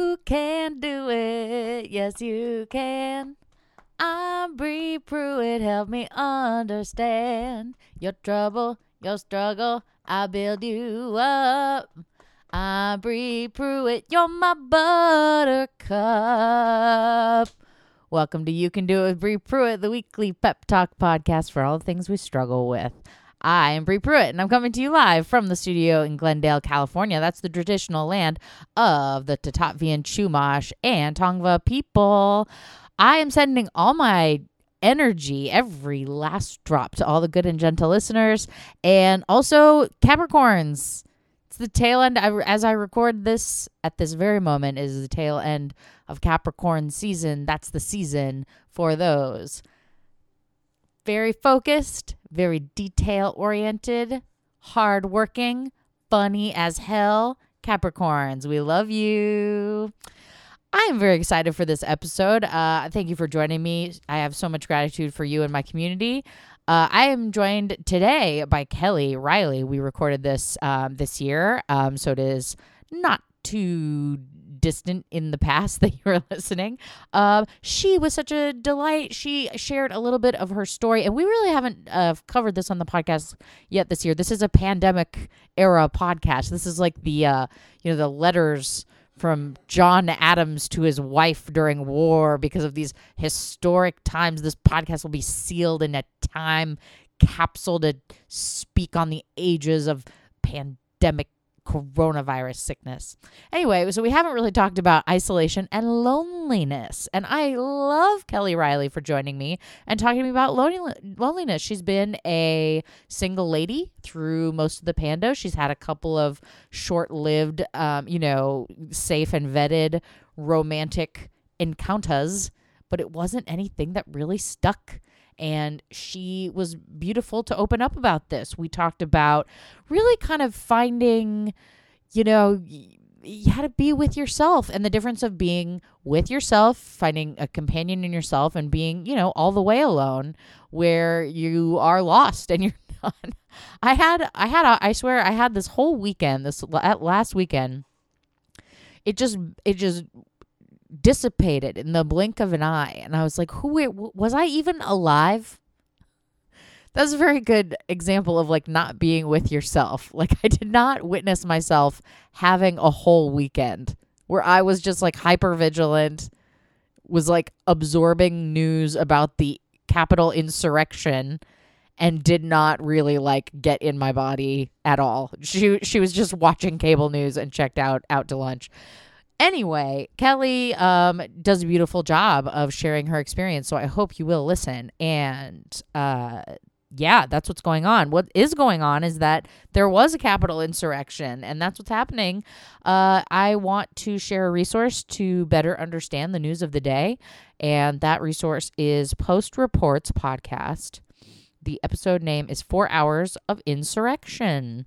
You can do it. Yes, you can. I'm Bree Pruitt. Help me understand your trouble, your struggle. I build you up. I'm Bree Pruitt. You're my buttercup. Welcome to You Can Do It with Bree Pruitt, the weekly pep talk podcast for all the things we struggle with. I am Bree Pruitt, and I'm coming to you live from the studio in Glendale, California. That's the traditional land of the Tatatvian, Chumash, and Tongva people. I am sending all my energy, every last drop, to all the good and gentle listeners, and also Capricorns. It's the tail end. As I record this at this very moment, is the tail end of Capricorn season. That's the season for those. Very focused, very detail-oriented, hardworking, funny as hell Capricorns. We love you. I am very excited for this episode. Thank you for joining me. I have so much gratitude for you and my community. I am joined today by Kelly Riley. We recorded this this year, so it is not too distant in the past that you were listening. She was such a delight. She shared a little bit of her story, and we really haven't covered this on the podcast yet this year. This is a pandemic era podcast. This is like the the letters from John Adams to his wife during war. Because of these historic times, this podcast will be sealed in a time capsule to speak on the ages of pandemic coronavirus sickness. Anyway, so we haven't really talked about isolation and loneliness. And I love Kelly Riley for joining me and talking to me about loneliness. She's been a single lady through most of the pando. She's had a couple of short-lived, safe and vetted romantic encounters, but it wasn't anything that really stuck. And she was beautiful to open up about this. We talked about really kind of finding, how to be with yourself and the difference of being with yourself, finding a companion in yourself, and being, all the way alone where you are lost and you're not. I swear I had this whole weekend, last weekend. It just dissipated in the blink of an eye, and I was like, was I even alive? That's a very good example of like not being with yourself. Like, I did not witness myself having a whole weekend where I was just like hyper vigilant, was like absorbing news about the Capitol insurrection, and did not really like get in my body at all. She was just watching cable news and checked out to lunch. Anyway, Kelly does a beautiful job of sharing her experience, so I hope you will listen. And that's what's going on. What is going on is that there was a Capitol insurrection, and that's what's happening. I want to share a resource to better understand the news of the day, and that resource is Post Reports Podcast. The episode name is 4 Hours of Insurrection.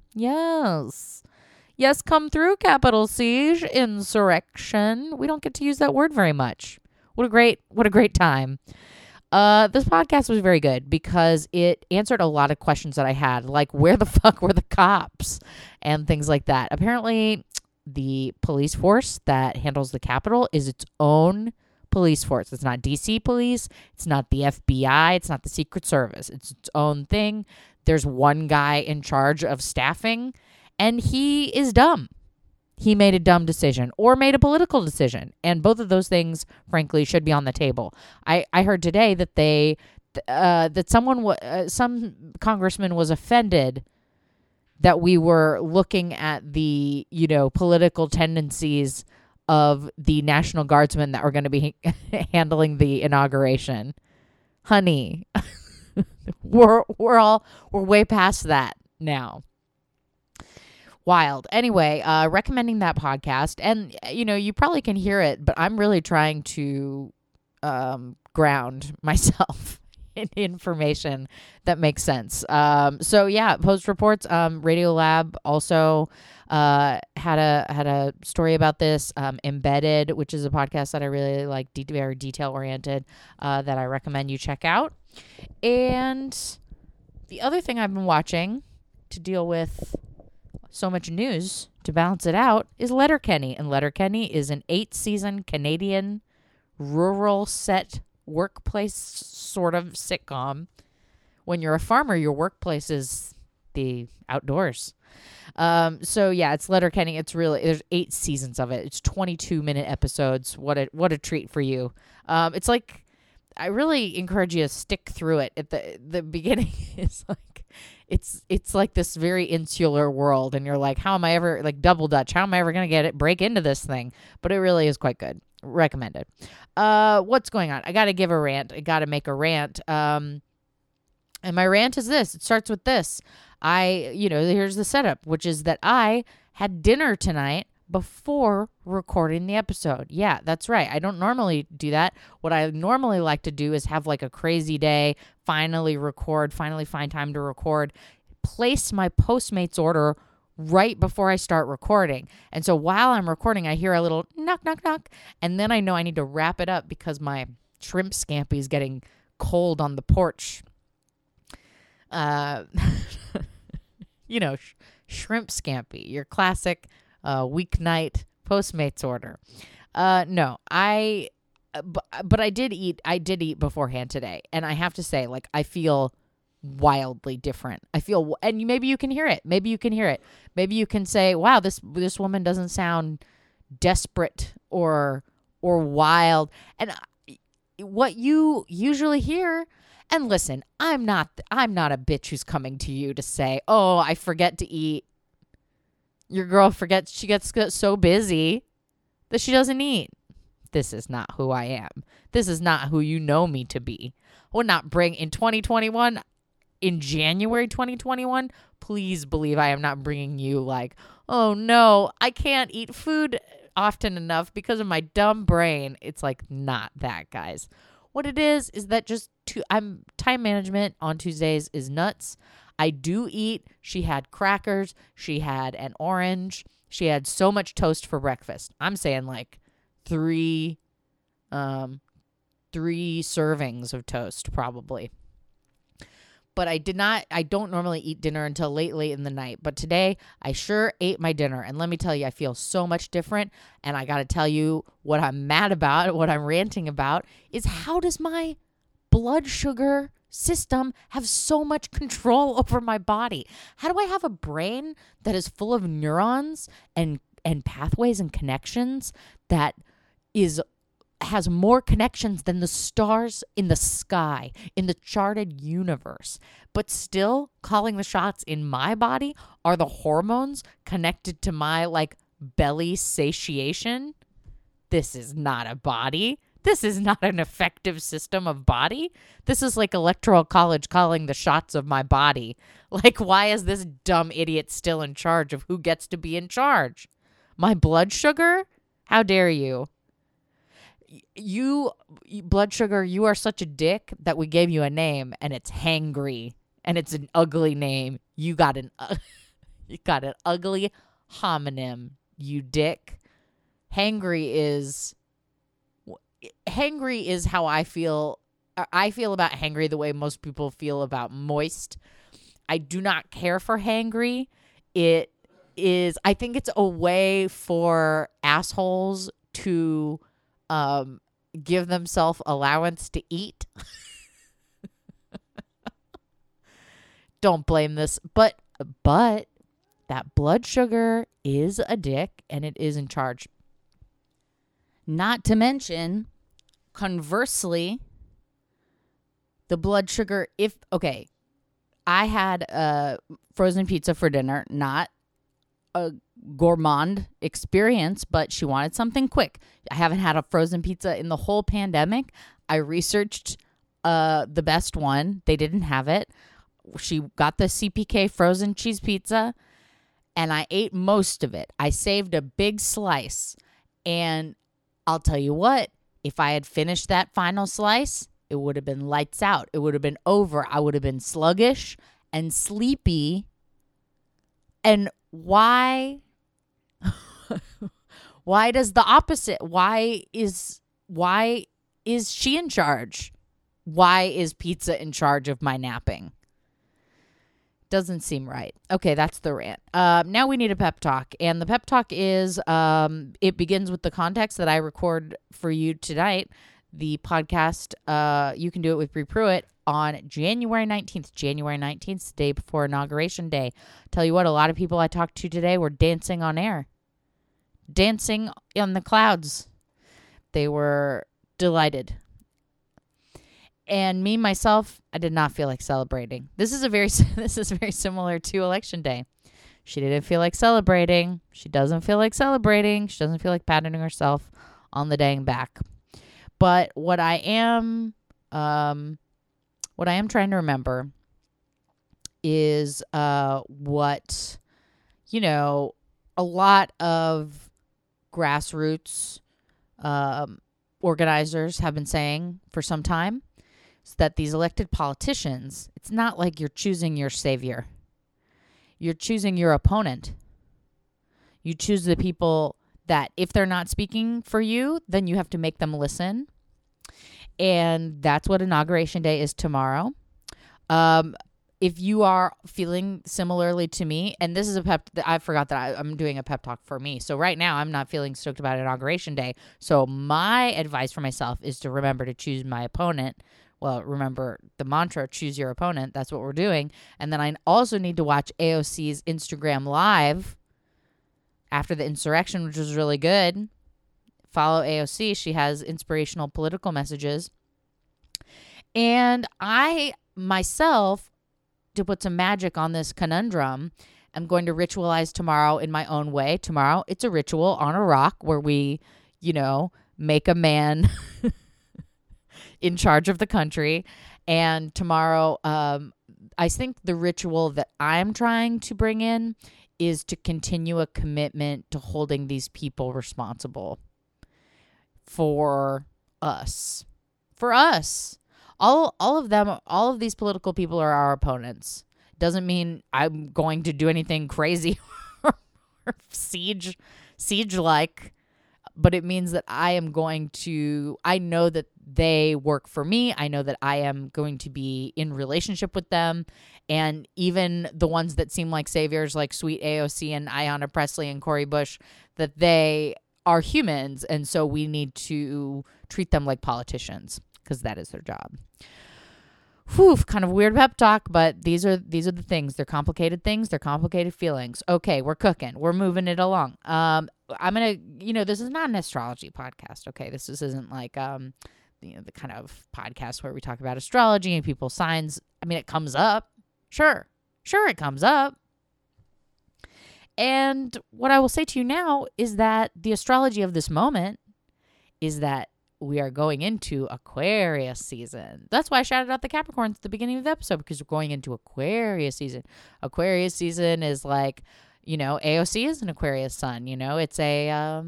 Yes, come through, capital Siege, insurrection. We don't get to use that word very much. What a great time. This podcast was very good because it answered a lot of questions that I had, like where the fuck were the cops and things like that. Apparently, the police force that handles the Capitol is its own police force. It's not DC police. It's not the FBI. It's not the Secret Service. It's its own thing. There's one guy in charge of staffing, and he is dumb. He made a dumb decision or made a political decision. And both of those things, frankly, should be on the table. I heard today that some congressman was offended that we were looking at the, political tendencies of the National Guardsmen that were going to be handling the inauguration. Honey, we're way past that now. Wild. Anyway, recommending that podcast. And, you probably can hear it, but I'm really trying to ground myself in information that makes sense. Post Reports, Radiolab also had a story about this. Embedded, which is a podcast that I really like, very detail-oriented, that I recommend you check out. And the other thing I've been watching to deal with so much news to balance it out is Letterkenny. And Letterkenny is an 8-season Canadian rural set workplace sort of sitcom. When you're a farmer, your workplace is the outdoors. So yeah, it's Letterkenny. It's really, there's 8 seasons of it. It's 22-minute episodes. What a treat for you. It's like, I really encourage you to stick through it. At the beginning is like, it's like this very insular world, and you're like, how am I ever, like Double Dutch, how am I ever going to break into this thing? But it really is quite good. Recommended. What's going on? I got to give a rant. I got to make a rant. And my rant is this. It starts with this. Here's the setup, which is that I had dinner tonight before recording the episode. Yeah, that's right. I don't normally do that. What I normally like to do is have like a crazy day, finally find time to record, place my Postmates order right before I start recording. And so while I'm recording, I hear a little knock, knock, knock. And then I know I need to wrap it up because my shrimp scampi is getting cold on the porch. Shrimp scampi, your classic weeknight Postmates order. No, but I did eat beforehand today. And I have to say, like, I feel wildly different. And maybe you can hear it. Maybe you can say, wow, this woman doesn't sound desperate or wild. And what you usually hear, and listen, I'm not a bitch who's coming to you to say, oh, I forget to eat. Your girl forgets, she gets so busy that she doesn't eat. This is not who I am. This is not who you know me to be. I would not bring in 2021, in January 2021, please believe I am not bringing you like, oh no, I can't eat food often enough because of my dumb brain. It's like not that, guys. What it is that just time management on Tuesdays is nuts. I do eat. She had crackers. She had an orange. She had so much toast for breakfast. I'm saying like three servings of toast probably. But I don't normally eat dinner until late in the night. But today I sure ate my dinner. And let me tell you, I feel so much different. And I got to tell you what I'm mad about, what I'm ranting about is how does my blood sugar system have so much control over my body? How do I have a brain that is full of neurons and pathways and connections that has more connections than the stars in the sky, in the charted universe, but still calling the shots in my body are the hormones connected to my like belly satiation? This is not a body. This is not an effective system of body. This is like electoral college calling the shots of my body. Like, why is this dumb idiot still in charge of who gets to be in charge? My blood sugar? How dare you? You, blood sugar, you are such a dick that we gave you a name, and it's hangry, and it's an ugly name. You got an ugly homonym, you dick. Hangry is how I feel. I feel about hangry the way most people feel about moist. I do not care for hangry. I think it's a way for assholes to give themselves allowance to eat. Don't blame this, but that blood sugar is a dick and it is in charge. Not to mention, conversely, the blood sugar, I had frozen pizza for dinner, not a gourmand experience, but she wanted something quick. I haven't had a frozen pizza in the whole pandemic. I researched the best one. They didn't have it. She got the CPK frozen cheese pizza, and I ate most of it. I saved a big slice, and I'll tell you what, if I had finished that final slice, it would have been lights out. It would have been over. I would have been sluggish and sleepy. And why does the opposite? Why is she in charge? Why is pizza in charge of my napping? Doesn't seem right. Okay, that's the rant. Now we need a pep talk. And the pep talk is, it begins with the context that I record for you tonight. The podcast, You Can Do It with Bree Pruitt, on January 19th. January 19th, the day before Inauguration Day. Tell you what, a lot of people I talked to today were dancing on air. Dancing on the clouds. They were delighted. And me, myself, I did not feel like celebrating. This is very similar to Election Day. She didn't feel like celebrating. She doesn't feel like celebrating. She doesn't feel like patting herself on the dang back. But what I am trying to remember is what, a lot of grassroots organizers have been saying for some time. Is that these elected politicians, it's not like you're choosing your savior. You're choosing your opponent. You choose the people that if they're not speaking for you, then you have to make them listen. And that's what Inauguration Day is tomorrow. If you are feeling similarly to me, and this is I forgot that I'm doing a pep talk for me. So right now I'm not feeling stoked about Inauguration Day. So my advice for myself is to remember to choose my opponent. Well, remember the mantra, choose your opponent. That's what we're doing. And then I also need to watch AOC's Instagram Live after the insurrection, which was really good. Follow AOC. She has inspirational political messages. And I, myself, to put some magic on this conundrum, I'm going to ritualize tomorrow in my own way. Tomorrow, it's a ritual on a rock where we, make a man in charge of the country. And tomorrow, I think the ritual that I'm trying to bring in is to continue a commitment to holding these people responsible for us. All of them, all of these political people are our opponents. Doesn't mean I'm going to do anything crazy or siege-like, but it means that I know that they work for me. I know that I am going to be in relationship with them. And even the ones that seem like saviors, like sweet AOC and Ayanna Pressley and Cori Bush, that they are humans. And so we need to treat them like politicians because that is their job. Whew, kind of weird pep talk, but these are the things. They're complicated things. They're complicated feelings. Okay, we're cooking. We're moving it along. I'm going to, this is not an astrology podcast. Okay, this isn't like, the kind of podcast where we talk about astrology and people's signs. I mean, it comes up. Sure, it comes up. And what I will say to you now is that the astrology of this moment is that we are going into Aquarius season. That's why I shouted out the Capricorns at the beginning of the episode, because we're going into Aquarius season. Aquarius season is like, AOC is an Aquarius sun. It's a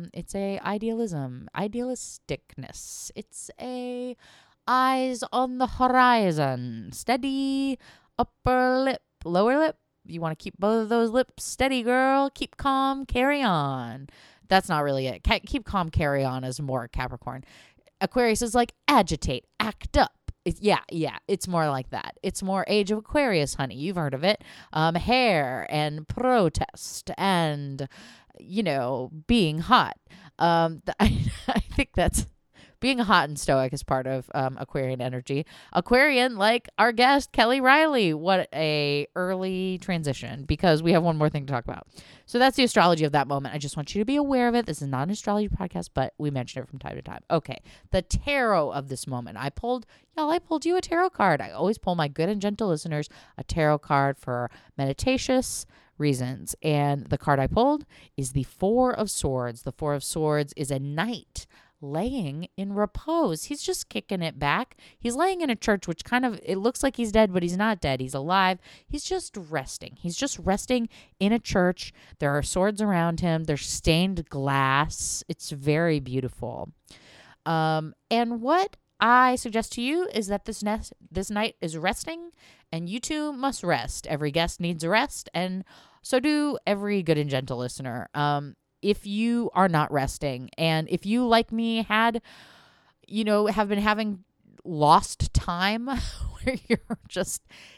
idealisticness. It's a eyes on the horizon, steady upper lip, lower lip. You want to keep both of those lips steady, girl. Keep calm, carry on. That's not really it. Keep calm, carry on is more Capricorn. Aquarius is like agitate, act up. It's more like that. It's more age of Aquarius, honey. You've heard of it. Hair and protest and, being hot. I think that's being hot and stoic is part of Aquarian energy. Aquarian, like our guest, Kelly Riley. What a early transition, because we have one more thing to talk about. So that's the astrology of that moment. I just want you to be aware of it. This is not an astrology podcast, but we mention it from time to time. Okay, the tarot of this moment. I pulled you a tarot card. I always pull my good and gentle listeners a tarot card for meditatious reasons. And the card I pulled is the Four of Swords. The Four of Swords is a knight laying in repose. He's just kicking it back. He's laying in a church, which it looks like he's dead, but he's not dead. He's alive. He's just resting. He's just resting in a church. There are swords around him. There's stained glass. It's very beautiful. And what I suggest to you is that this night is resting, and you too must rest. Every guest needs a rest, and so do every good and gentle listener. If you are not resting, and if you, like me, have been having lost time where you're just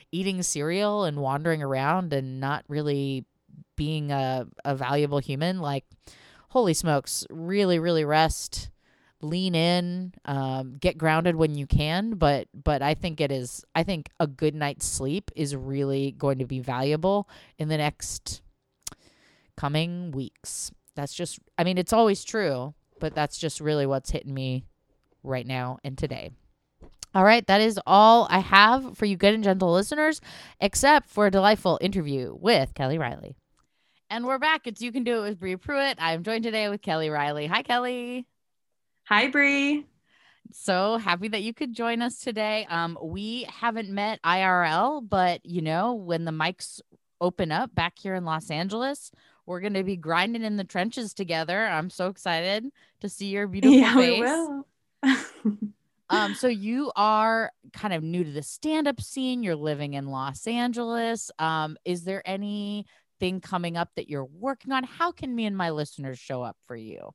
eating cereal and wandering around and not really being a valuable human, like, holy smokes, really, really rest, lean in, get grounded when you can. But I think a good night's sleep is really going to be valuable in the next coming weeks. That's just, I mean, it's always true, but that's just really what's hitting me right now and today. All right, that is all I have for you good and gentle listeners, except for a delightful interview with Kelly Riley. And we're back. It's You Can Do It with Bree Pruitt. I'm joined today with Kelly Riley. Hi, Kelly. Hi, Bree. So happy that you could join us today. We haven't met IRL, but when the mics open up back here in Los Angeles, we're going to be grinding in the trenches together. I'm so excited to see your beautiful Yeah, we face. will. So you are kind of new to the stand-up scene. You're living in Los Angeles. Is there anything coming up that you're working on? How can me and my listeners show up for you?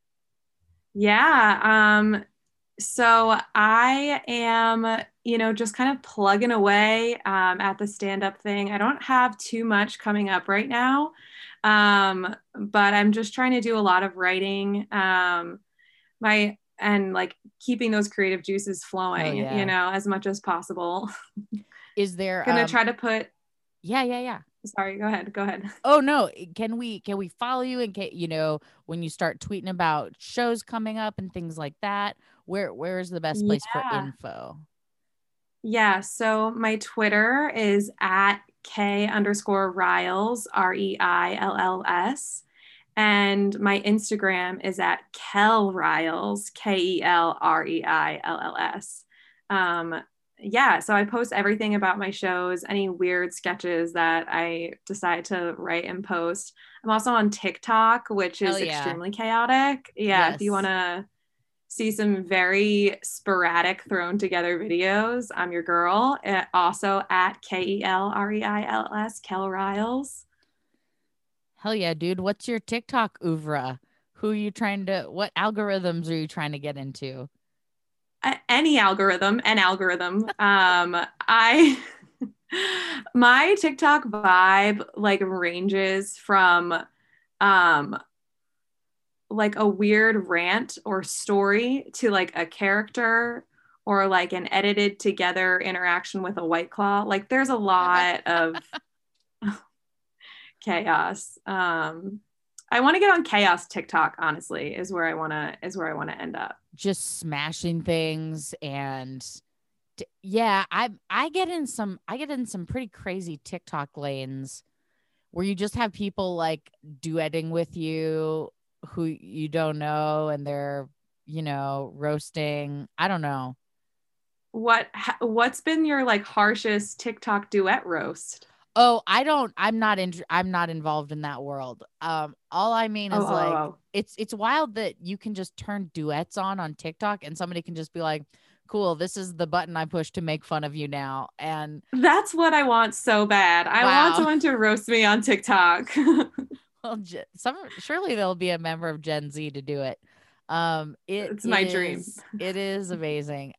Yeah. So I am, just kind of plugging away at the stand-up thing. I don't have too much coming up right now, but I'm just trying to do a lot of writing. And like keeping those creative juices flowing, Yeah. as much as possible. Is there Gonna try to put. Yeah. Sorry, go ahead. Oh no, can we follow you and when you start tweeting about shows coming up and things like that? Where is the best place for Yeah. info? Yeah, so my Twitter is at K_Riles, REILLS. And my Instagram is at KelRiles, KELREILLS. Yeah, so I post everything about my shows, any weird sketches that I decide to write and post. I'm also on TikTok, which Hell is yeah. extremely chaotic. Yeah, if you want Yes. to see some very sporadic thrown together videos, I'm your girl. Also at KELREILS, Kel Riles. Hell yeah, dude. What's your TikTok oeuvre? What algorithms are you trying to get into? Any algorithm, an algorithm. I my TikTok vibe like ranges from um like a weird rant or story to like a character or like an edited together interaction with a white claw. Like there's a lot of chaos. I want to get on chaos TikTok, honestly, is where I want to end up. Just smashing things and yeah, I get in some pretty crazy TikTok lanes where you just have people like duetting with you who you don't know and they're, roasting. I don't know. What's been your like harshest TikTok duet roast? Oh, I'm not involved in that world. All I mean Oh, is oh, like oh. it's wild that you can just turn duets on TikTok and somebody can just be like, "Cool, this is the button I push to make fun of you now." And That's what I want so bad. I want wow. someone to roast me on TikTok. Well, surely there'll be a member of Gen Z to do it. It's my dream. It is amazing.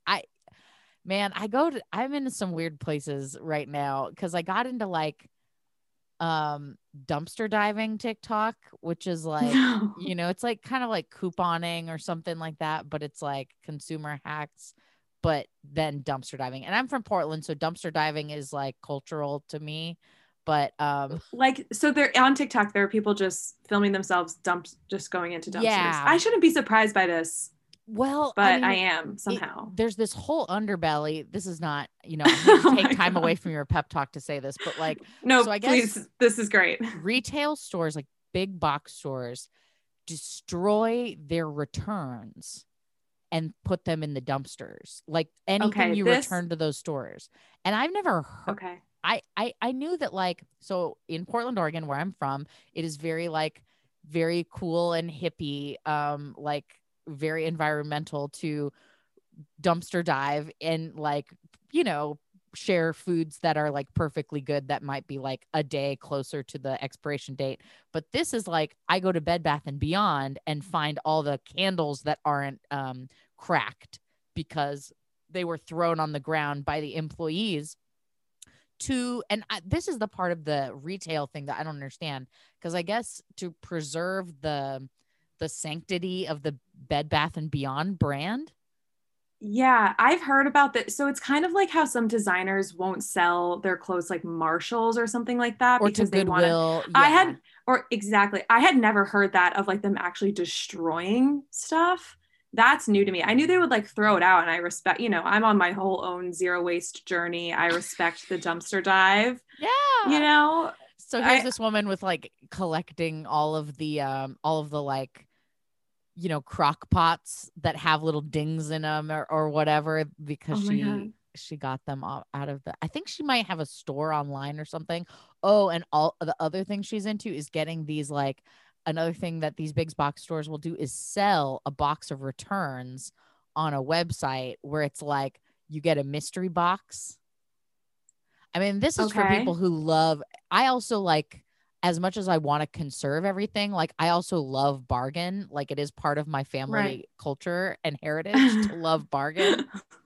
I'm in some weird places right now because I got into like dumpster diving TikTok, which is like, No. it's like kind of like couponing or something like that, but it's like consumer hacks, but then dumpster diving. And I'm from Portland, so dumpster diving is like cultural to me. But Like so they're on TikTok, there are people just filming themselves just going into dumpsters. yeah. I shouldn't be surprised by this, Well, I but I mean, am somehow. there's this whole underbelly. This is not, I hate to Oh take my time away God. from your pep talk to say this, but like, No, so I guess please. This is great. retail stores, like big box stores, destroy their returns and put them in the dumpsters, like anything Okay, you return to those stores. And I've never heard, okay. I knew that, like, so in Portland, Oregon, where I'm from, it is very like very cool and hippie, like very environmental to dumpster dive and like, you know, share foods that are like perfectly good that might be like a day closer to the expiration date. But this is like I go to Bed Bath and Beyond and find all the candles that aren't cracked because they were thrown on the ground by the employees this is the part of the retail thing that I don't understand, because I guess to preserve the sanctity of the Bed Bath and Beyond brand. Yeah, I've heard about that. So it's kind of like how some designers won't sell their clothes like Marshalls or something like that Or to because they want to. Goodwill. I Yeah. had, or exactly, I had never heard that of like them actually destroying stuff. That's new to me. I knew they would like throw it out, and I respect, I'm on my whole own zero waste journey. I respect the dumpster dive, Yeah. So here's I, this woman with like collecting all of the like, crock pots that have little dings in them or whatever, because oh my God. she got them out of I think she might have a store online or something. Oh, and all the other thing she's into is getting these, like, another thing that these big box stores will do is sell a box of returns on a website where it's like you get a mystery box. I mean, this is for Okay. people who love, I also like, as much as I want to conserve everything, like I also love bargain. Like it is part of my family Right. culture and heritage to love bargain.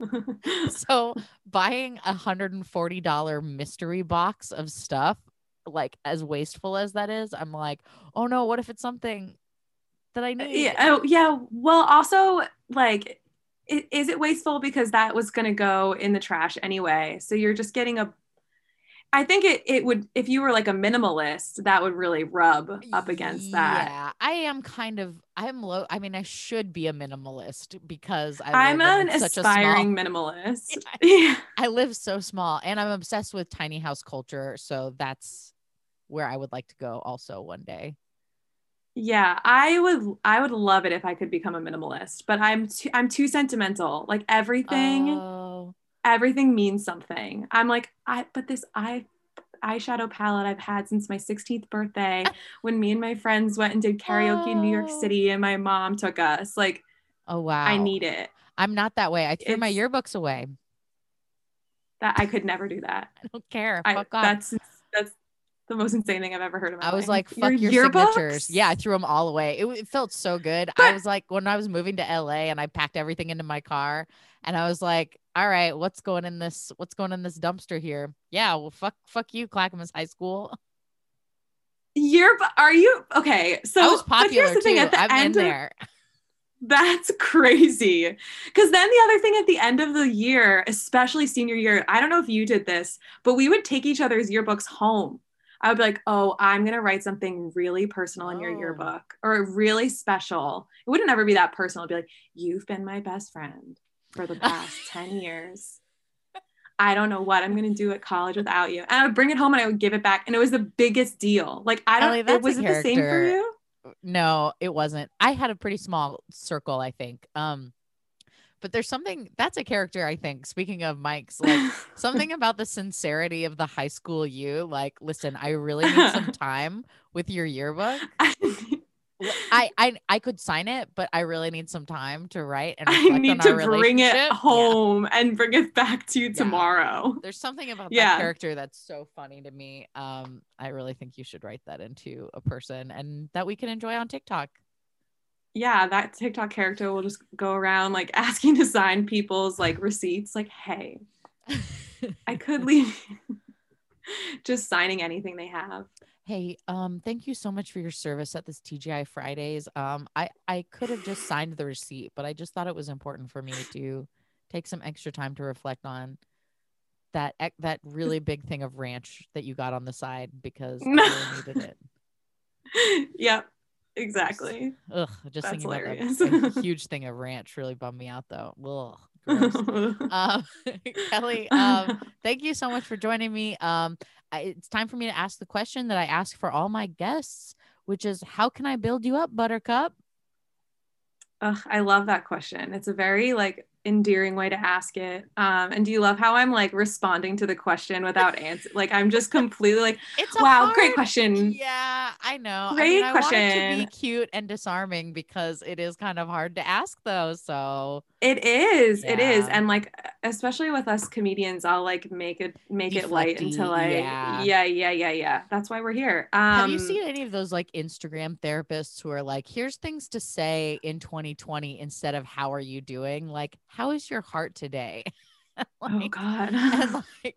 So buying $140 mystery box of stuff, like as wasteful as that is, I'm like, oh no, what if it's something that I need? Yeah. Oh, yeah. Well, also, like, is it wasteful because that was going to go in the trash anyway? So you're just getting I think it would, if you were like a minimalist, that would really rub up against that. Yeah, I'm low. I mean, I should be a minimalist because I I'm live in an such a small, aspiring minimalist. yeah, I live so small, and I'm obsessed with tiny house culture. So that's where I would like to go also one day. Yeah, I would love it if I could become a minimalist, but I'm too sentimental. Like Oh, everything means something. I'm like, but this eyeshadow palette I've had since my 16th birthday when me and my friends went and did karaoke in New York oh, City and my mom took us. Like, oh, I wow. need it. I'm not that way. I threw my It's yearbooks away. that I could never do that. I don't care. I Fuck off. that's the most insane thing I've ever heard in my I was life. like, Your fuck your signatures. Yeah, yearbooks? I threw them all away. It felt so good. I But was like, when I was moving to LA and I packed everything into my car, and I was like, all right, what's going in this dumpster here? Yeah, well, fuck you, Clackamas High School. are you okay? I was So, but here's popular the thing too. at the I'm in end of there. that's crazy. Because then the other thing at the end of the year, especially senior year, I don't know if you did this, but we would take each other's yearbooks home. I would be like, oh, I'm going to write something really personal in your Oh. yearbook or really special. It wouldn't ever be that personal. It'd be like, you've been my best friend for the past 10 years. I don't know what I'm going to do at college without you. And I would bring it home and I would give it back. And it was the biggest deal. Like, Ellie, that's a was it the same for character. you? No, it wasn't. I had a pretty small circle, I think. But there's something that's a character, I think. Speaking of Mike's, like something about the sincerity of the high school you. Like, listen, I really need some time with your yearbook. I could sign it, but I really need some time to write and I reflect on need to our bring it relationship. Yeah. home and bring it back to you Yeah. tomorrow. There's something about that Yeah. character that's so funny to me. I really think you should write that into a person and that we can enjoy on TikTok. Yeah, that TikTok character will just go around like asking to sign people's like receipts, like, hey, I could leave just signing anything they have. Hey, thank you so much for your service at this TGI Fridays. I could have just signed the receipt, but I just thought it was important for me to take some extra time to reflect on that really big thing of ranch that you got on the side because I really needed it. Yep, exactly. Ugh, just That's thinking about hilarious. that a huge thing of ranch really bummed me out though. Ugh, gross. Um, Kelly, thank you so much for joining me. It's time for me to ask the question that I ask for all my guests, which is, how can I build you up, Buttercup? Ugh, I love that question. It's a very like endearing way to ask it. And do you love how I'm like responding to the question without answer? Like I'm just completely like, It's a wow, great hard, question. yeah, I know. I mean, Great I want it to be question. cute and disarming because it is kind of hard to ask those. So It is. It is. yeah, And like especially with us comedians, I'll like make it light until deflecty, I yeah. yeah. That's why we're here. Have you seen any of those like Instagram therapists who are like, here's things to say in 2020 instead of how are you doing? Like, how is your heart today? Oh Like, God. and like,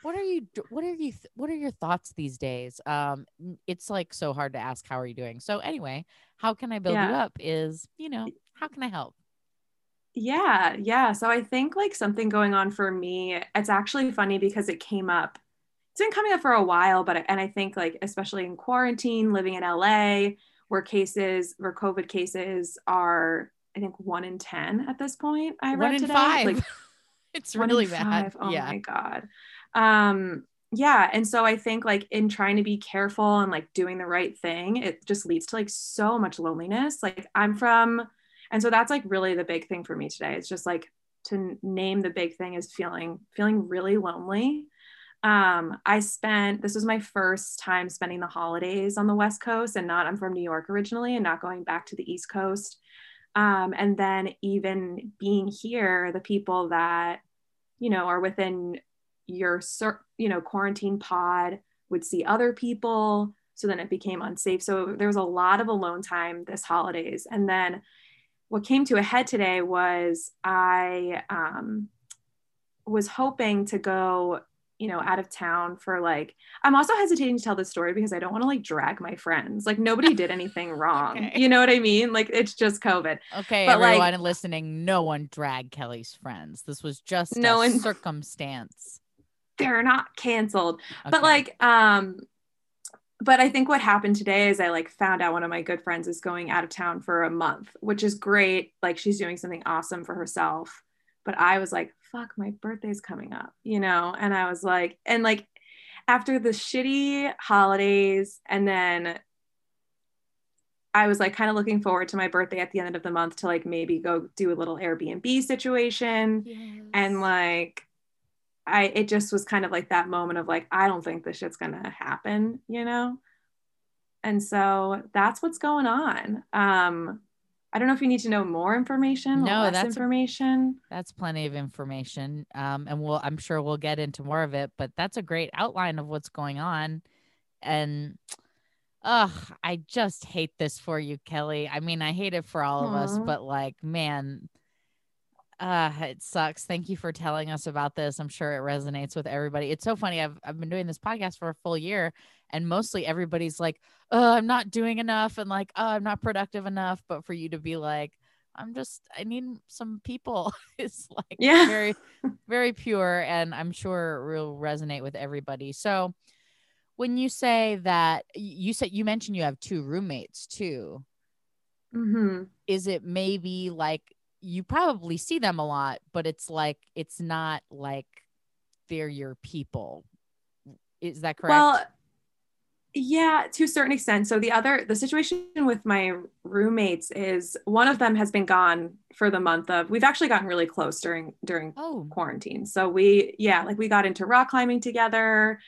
what are your thoughts these days? It's like so hard to ask how are you doing. So anyway, how can I build you Yeah. up is, how can I help? Yeah, yeah. So I think like something going on for me, it's actually funny because it came up. It's been coming up for a while, and I think like especially in quarantine, living in LA, where COVID cases are, I think 1 in 10 at this point, I One read in today. five. Like It's one in really bad. five. Oh Yeah. my God. Um, yeah. And so I think like in trying to be careful and like doing the right thing, it just leads to like so much loneliness. Like and so that's like really the big thing for me today. It's just like to name the big thing is feeling really lonely. This was my first time spending the holidays on the West Coast I'm from New York originally and not going back to the East Coast. And then even being here, the people that are within your quarantine pod would see other people, so then it became unsafe. So there was a lot of alone time this holidays. And then what came to a head today was I was hoping to go out of town for like, I'm also hesitating to tell this story because I don't want to like drag my friends. Like nobody did anything wrong. Okay. You know what I mean? Like it's just COVID. Okay, But like everyone listening, no one dragged Kelly's friends. This was just a no one, circumstance. they're not canceled. But Okay. like but I think what happened today is I like found out one of my good friends is going out of town for a month, which is great. Like she's doing something awesome for herself. But I was like, fuck, my birthday's coming up, And I was like, and like after the shitty holidays, and then I was like kind of looking forward to my birthday at the end of the month to like maybe go do a little Airbnb situation. Yes. And like it just was kind of like that moment of like, I don't think this shit's gonna happen. And so that's what's going on. I don't know if you need to know more information, No, less information. that's plenty of information. And I'm sure we'll get into more of it, but that's a great outline of what's going on. And ugh, I just hate this for you, Kelly. I mean, I hate it for all of us, Aw. but like, man, it sucks. Thank you for telling us about this. I'm sure it resonates with everybody. It's so funny. I've been doing this podcast for a full year, and mostly everybody's like, "Oh, I'm not doing enough," and like, "Oh, I'm not productive enough." But for you to be like, I need some people," is like Yeah. very, very pure, and I'm sure it will resonate with everybody. So, when you say that, you mentioned you have two roommates too. Mm-hmm. Is it maybe like you probably see them a lot, but it's like it's not like they're your people? Is that Well, correct? yeah, to a certain extent. So the situation with my roommates is one of them has been gone for the month of. We've actually gotten really close during Oh, quarantine. So like we got into rock climbing together.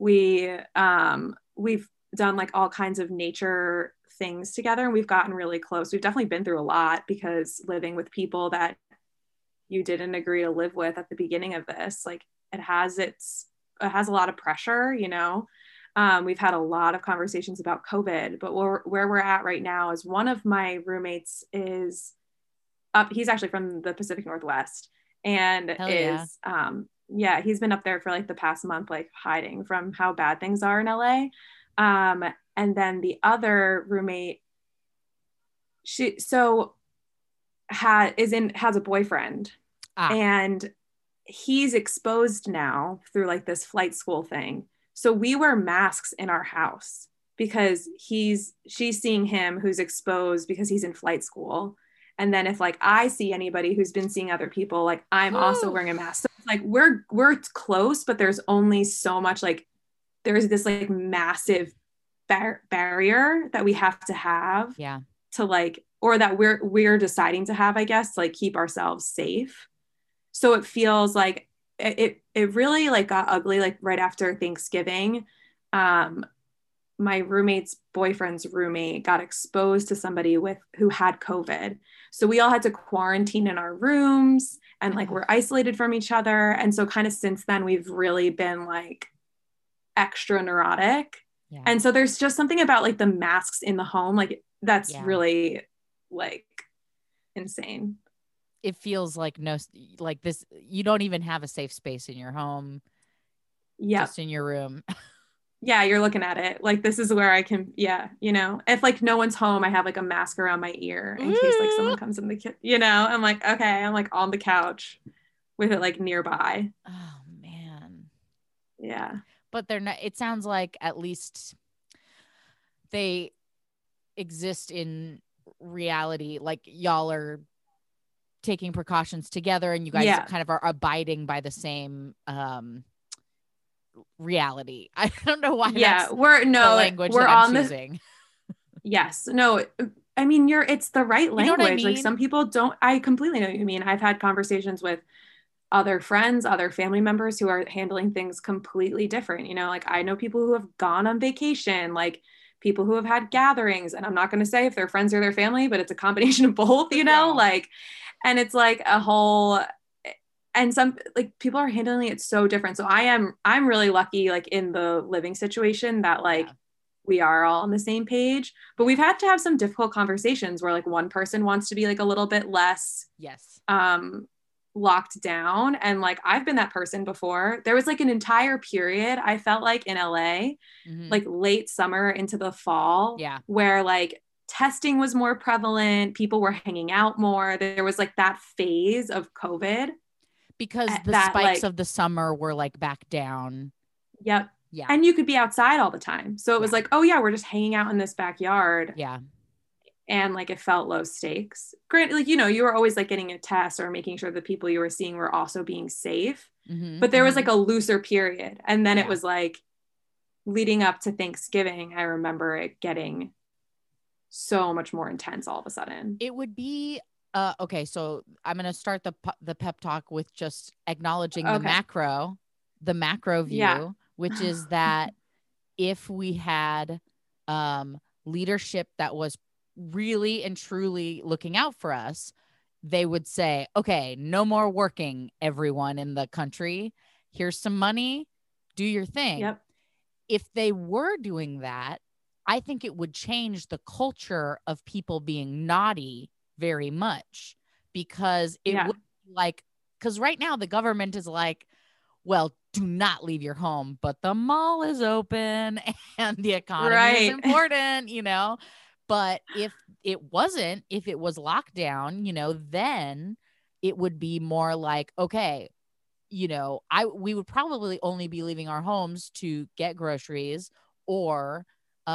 We've done like all kinds of nature things together, and we've gotten really close. We've definitely been through a lot because living with people that you didn't agree to live with at the beginning of this, like it has a lot of pressure. We've had a lot of conversations about COVID, but where we're at right now is one of my roommates is up. He's actually from the Pacific Northwest and hell yeah. is, yeah, he's been up there for like the past month, like hiding from how bad things are in LA. And then the other roommate, she so has a boyfriend, Ah, and he's exposed now through like this flight school thing. So we wear masks in our house because she's seeing him who's exposed because he's in flight school. And then if like I see anybody who's been seeing other people, like I'm also whew. wearing a mask. So it's like we're close, but there's only so much like there's this like massive barrier that we have Yeah. to like or that we're deciding to have, I guess, to like keep ourselves safe. So it feels like it really like got ugly like right after Thanksgiving. Um, my roommate's boyfriend's roommate got exposed to somebody with who had COVID. So we all had to quarantine in our rooms and like Ugh, we're isolated from each other. And so kind of since then we've really been like extra neurotic. yeah. And so there's just something about like the masks in the home, like that's Yeah. really like insane. It feels like no, like this, you don't even have a safe space in your home. Yep. just in your room. Yeah, you're looking at it. Like this is where I can, yeah, if like no one's home, I have like a mask around my ear in case like someone Ooh. comes in the kitchen, I'm like, okay, I'm like on the couch with it like nearby. Oh man. Yeah. But they're not, it sounds like at least they exist in reality. Like y'all are taking precautions together and you guys Yeah. kind of are abiding by the same reality. I don't know why Yeah. that's the language We're that I'm on the, choosing. yes. No, I mean, it's the right You know what I language. Like some mean? people don't, I completely know what you mean. I've had conversations with other friends, other family members who are handling things completely different. Like I know people who have gone on vacation, like people who have had gatherings, and I'm not going to say if they're friends or their family, but it's a combination of both, Yeah. like, and it's like a whole, and some like people are handling it so different. So I'm really lucky, like in the living situation that like Yeah. we are all on the same page, but we've had to have some difficult conversations where like one person wants to be like a little bit less Yes. locked down, and like I've been that person before. There was like an entire period I felt like in LA, Mm-hmm. like late summer into the fall, Yeah. where like testing was more prevalent, people were hanging out more. There was like that phase of COVID Because the that spikes like, of the summer were like back down. yep. Yeah. And you could be outside all the time. So it was Yeah. like, oh yeah, we're just hanging out in this backyard. Yeah. And like it felt low stakes. Granted, like, you were always like getting a test or making sure the people you were seeing were also being safe. Mm-hmm. But there was Mm-hmm. like a looser period. And then it Yeah. was like leading up to Thanksgiving, I remember it getting so much more intense all of a sudden. It would be okay, so I'm going to start the pep talk with just acknowledging Okay. the macro Yeah. view, which is that if we had leadership that was really and truly looking out for us, they would say, okay, no more working, everyone in the country. Here's some money, do your thing. Yep. If they were doing that, I think it would change the culture of people being naughty very much, because it Yeah. would like, because right now the government is like, well, do not leave your home, but the mall is open and the economy is Right. important, But if it wasn't, if it was lockdown, then it would be more like, okay, we would probably only be leaving our homes to get groceries or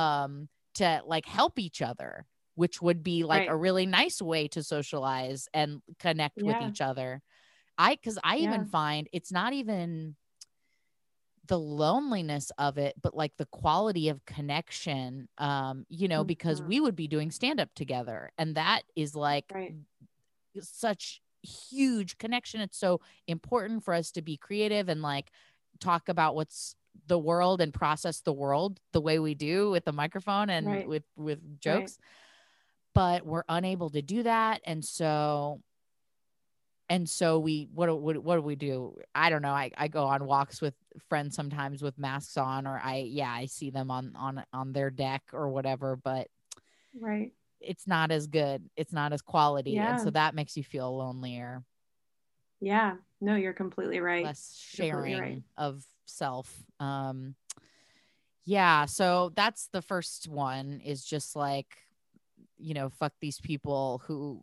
to like help each other, which would be like a Right. really nice way to socialize and connect with Yeah. each other. Because I even Yeah. find it's not even the loneliness of it, but like the quality of connection, because Mhm. we would be doing stand up together. And that is like Right. such huge connection. It's so important for us to be creative and like talk about what's the world and process the world the way we do with the microphone and Right. with Right. jokes. But we're unable to do that. And so we what do we do? I don't know. I go on walks with friends sometimes with masks on, or I see them on their deck or whatever, but Right. it's not as good. It's not as quality. And so Yeah. that makes you feel lonelier, Yeah. No, you're completely right. less Completely right. sharing of self. Yeah, so that's the first one, is just like, fuck these people who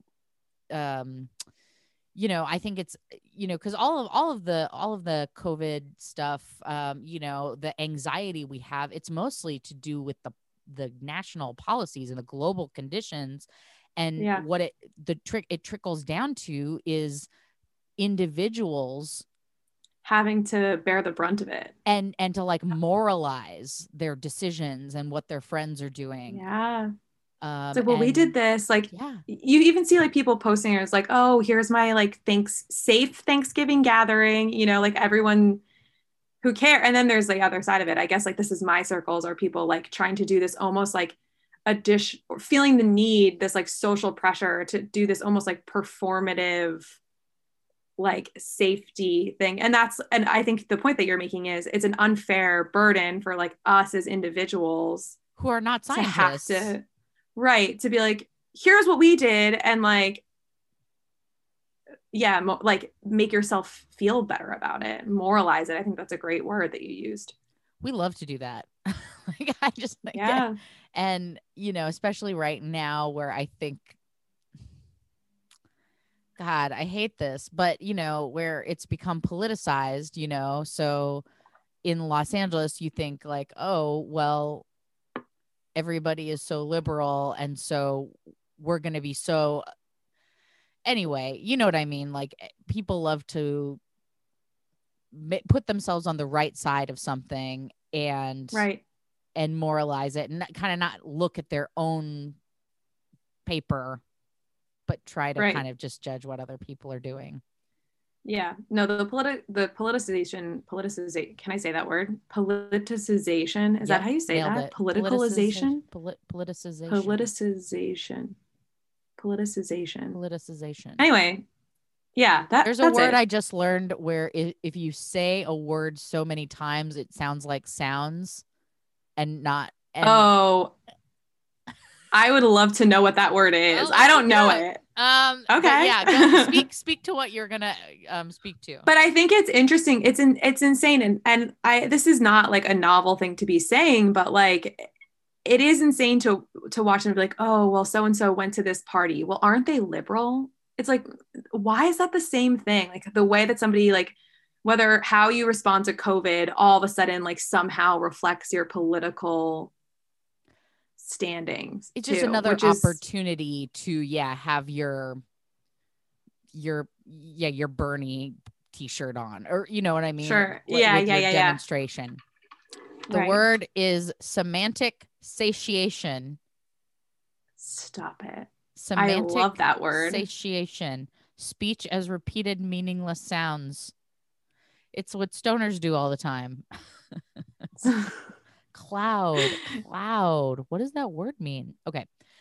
I think it's, because all of the COVID stuff, the anxiety we have, it's mostly to do with the national policies and the global conditions, and Yeah. what it trickles down to is individuals Having to bear the brunt of it. and to like moralize their decisions and what their friends are doing. Yeah. It's like, well, we did And this. Like, yeah, you even see like people posting it. It's like, oh, here's my like safe Thanksgiving gathering. Like everyone who care. And then there's the other side of it. I guess like this is my circles, or people like trying to do this almost like a dish, or feeling the need, this like social pressure to do this almost like performative like safety thing. And I think the point that you're making is it's an unfair burden for like us as individuals who are not to have scientists. to, right, to be like, here's what we did, and like yeah, like make yourself feel better about it, moralize it. I think that's a great word that you used. We love to do that. Like I just think it, Yeah. and especially right now where I think, God, I hate this, but where it's become politicized, so in Los Angeles, you think like, oh, well, everybody is so liberal. And so we're going to be so, anyway, you know what I mean? Like people love to put themselves on the right side of something Right. and moralize it and kind of not look at their own paper, but try to Right. kind of just judge what other people are doing. Yeah. No, the politicization, can I say that word? Politicization. Is that Yep, how you say nailed that? it. Politicalization? Politicization. Politicization. Politicization. Politicization. Anyway, yeah, There's a that's word it. I just learned where if you say a word so many times, it sounds like sounds and not. And Oh, I would love to know what that word is. well, I let's don't look know it up. it. But Okay. yeah, go speak to what you're gonna speak to. But I think it's interesting. It's insane, and I this is not like a novel thing to be saying, but like it is insane to watch them be like, oh well, so and so went to this party. Well, aren't they liberal? It's like, why is that the same thing? Like the way that somebody like whether how you respond to COVID all of a sudden like somehow reflects your political standings It's just too, another which is opportunity to have your Bernie t-shirt on, or you know what I mean, sure. Yeah, with yeah, your yeah, yeah. demonstration. The Right. word is semantic satiation. Stop it. I love Semantic that word. satiation. Speech as repeated meaningless sounds. It's what stoners do all the time. Cloud. What does that word mean? Okay.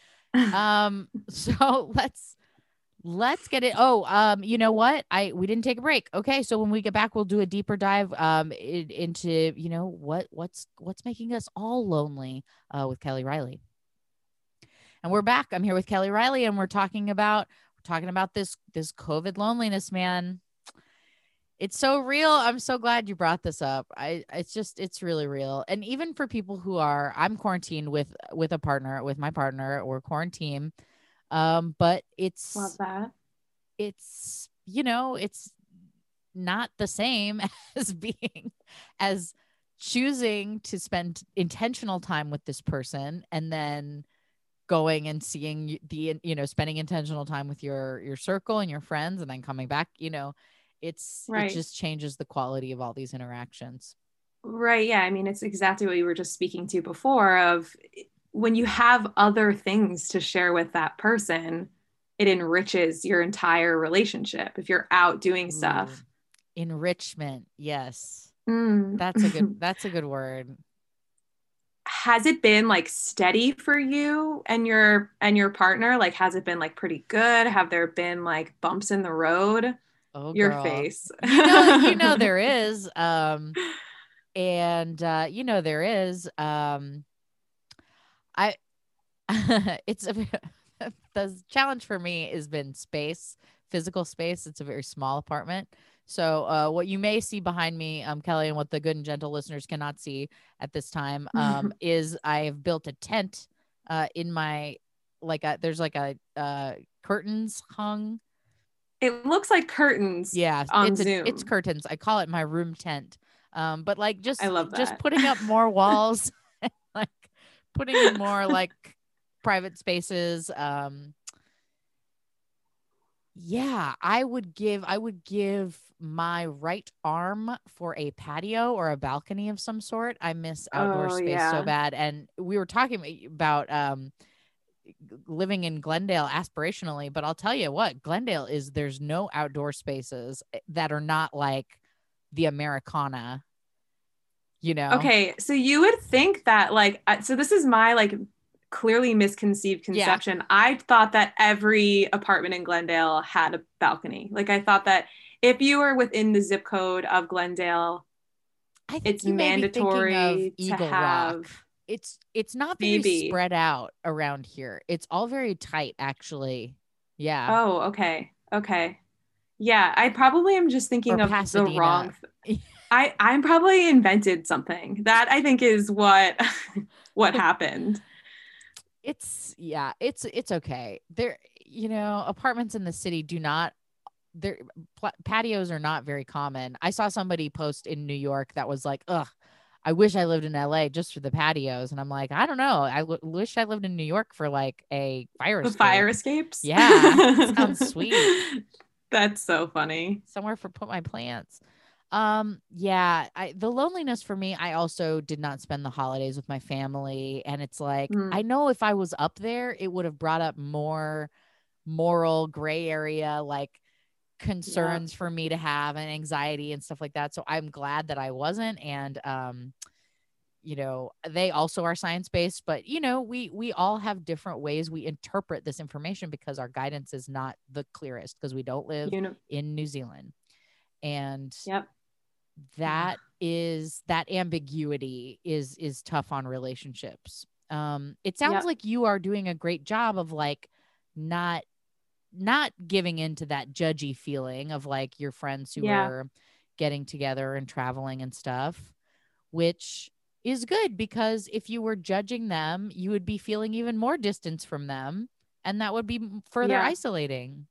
So let's get it. Oh, you know what? We didn't take a break. Okay, so when we get back, we'll do a deeper dive into what's making us all lonely with Kelly Riley. And we're back. I'm here with Kelly Riley, and we're talking about this COVID loneliness, man. It's so real. I'm so glad you brought this up. It's really real. And even for people who I'm quarantined with a partner, with my partner, or quarantine. But Love that. it's it's not the same as as choosing to spend intentional time with this person and then going and seeing spending intentional time with your circle and your friends and then coming back, it Right. just changes the quality of all these interactions. Right. Yeah. I mean, it's exactly what you were just speaking to before of when you have other things to share with that person, it enriches your entire relationship if you're out doing Ooh, stuff. enrichment. Yes. Mm. That's a good word. Has it been like steady for you and your partner? Like, has it been like pretty good? Have there been like bumps in the road? Oh, Your girl. face. There is. And there is. I it's a the challenge for me has been space, physical space. It's a very small apartment. So what you may see behind me, Kelly, and what the good and gentle listeners cannot see at this time, is I have built a tent in my there's like a curtains hung. It looks like curtains Yeah, on it's Zoom. curtains. I call it my room tent. But like I love just that. putting up more walls, like putting in more like private spaces. Yeah, I would give my right arm for a patio or a balcony of some sort. I miss outdoor Oh space so yeah. bad. And we were talking about living in Glendale aspirationally, but I'll tell you what, Glendale is there's no outdoor spaces that are not like the Americana, you know? Okay, so you would think that like so this is my like clearly misconceived Yeah. conception. I thought that every apartment in Glendale had a balcony. Like I thought that if you were within the zip code of Glendale, I think it's you may be thinking of mandatory to Eagle have Rock. It's not very maybe. spread out around here. It's all very tight actually. Yeah. Oh, okay. Okay. Yeah, I probably am just or thinking of the Pasadena. wrong. I'm probably invented something. That I think is what what happened. Yeah, it's okay. There, apartments in the city do not their patios are not very common. I saw somebody post in New York that was like, "Ugh, I wish I lived in LA just for the patios." And I'm like, I don't know. Wish I lived in New York for like a fire The fire escape. escapes. Yeah, sounds sweet. That's so funny. Somewhere for put my plants. Yeah, the loneliness for me, I also did not spend the holidays with my family, and it's like Mm, I know if I was up there, it would have brought up more moral gray area like yeah. concerns for me to have and anxiety and stuff like that. So I'm glad that I wasn't. And they also are science based, but we all have different ways we interpret this information because our guidance is not the clearest because we don't live You know. in New Zealand. And Yep. Yeah. that ambiguity is tough on relationships. It sounds Yep. like you are doing a great job of like not giving into that judgy feeling of like your friends who Yeah. are getting together and traveling and stuff, which is good because if you were judging them, you would be feeling even more distance from them, and that would be further Yeah. isolating.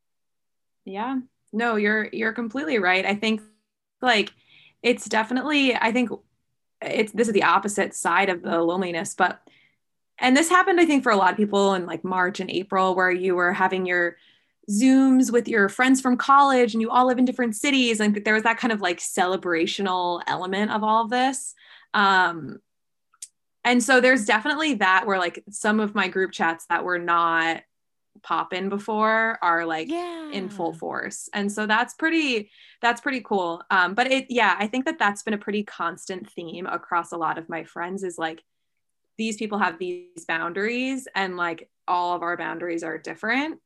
Yeah. No, you're completely right. I think like it's definitely I think it's this is the opposite side of the loneliness, but and this happened I think for a lot of people in like March and April where you were having your Zooms with your friends from college and you all live in different cities and there was that kind of like celebrational element of all of this. Um and so there's definitely that where like some of my group chats that were not poppin' before are like in full Yeah. force. And so that's pretty cool. But I think that that's been a pretty constant theme across a lot of my friends is like these people have these boundaries and like all of our boundaries are different.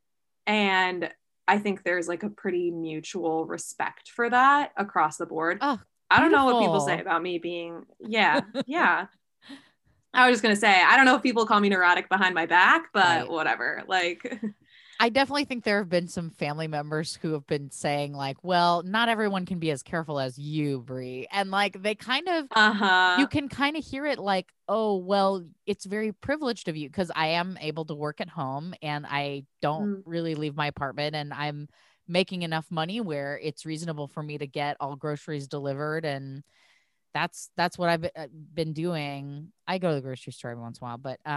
And I think there's like a pretty mutual respect for that across the board. Oh, I don't know what people say beautiful. about me being, yeah, yeah. I was just gonna say, I don't know if people call me neurotic behind my back, but Right. whatever. Like, I definitely think there have been some family members who have been saying like, "Well, not everyone can be as careful as you, Brie," and like they kind of, you uh-huh. can kind of hear it like, "Oh, well, it's very privileged of you because I am able to work at home and I don't Mm, really leave my apartment and I'm making enough money where it's reasonable for me to get all groceries delivered and that's what I've been doing. I go to the grocery store every once in a while, but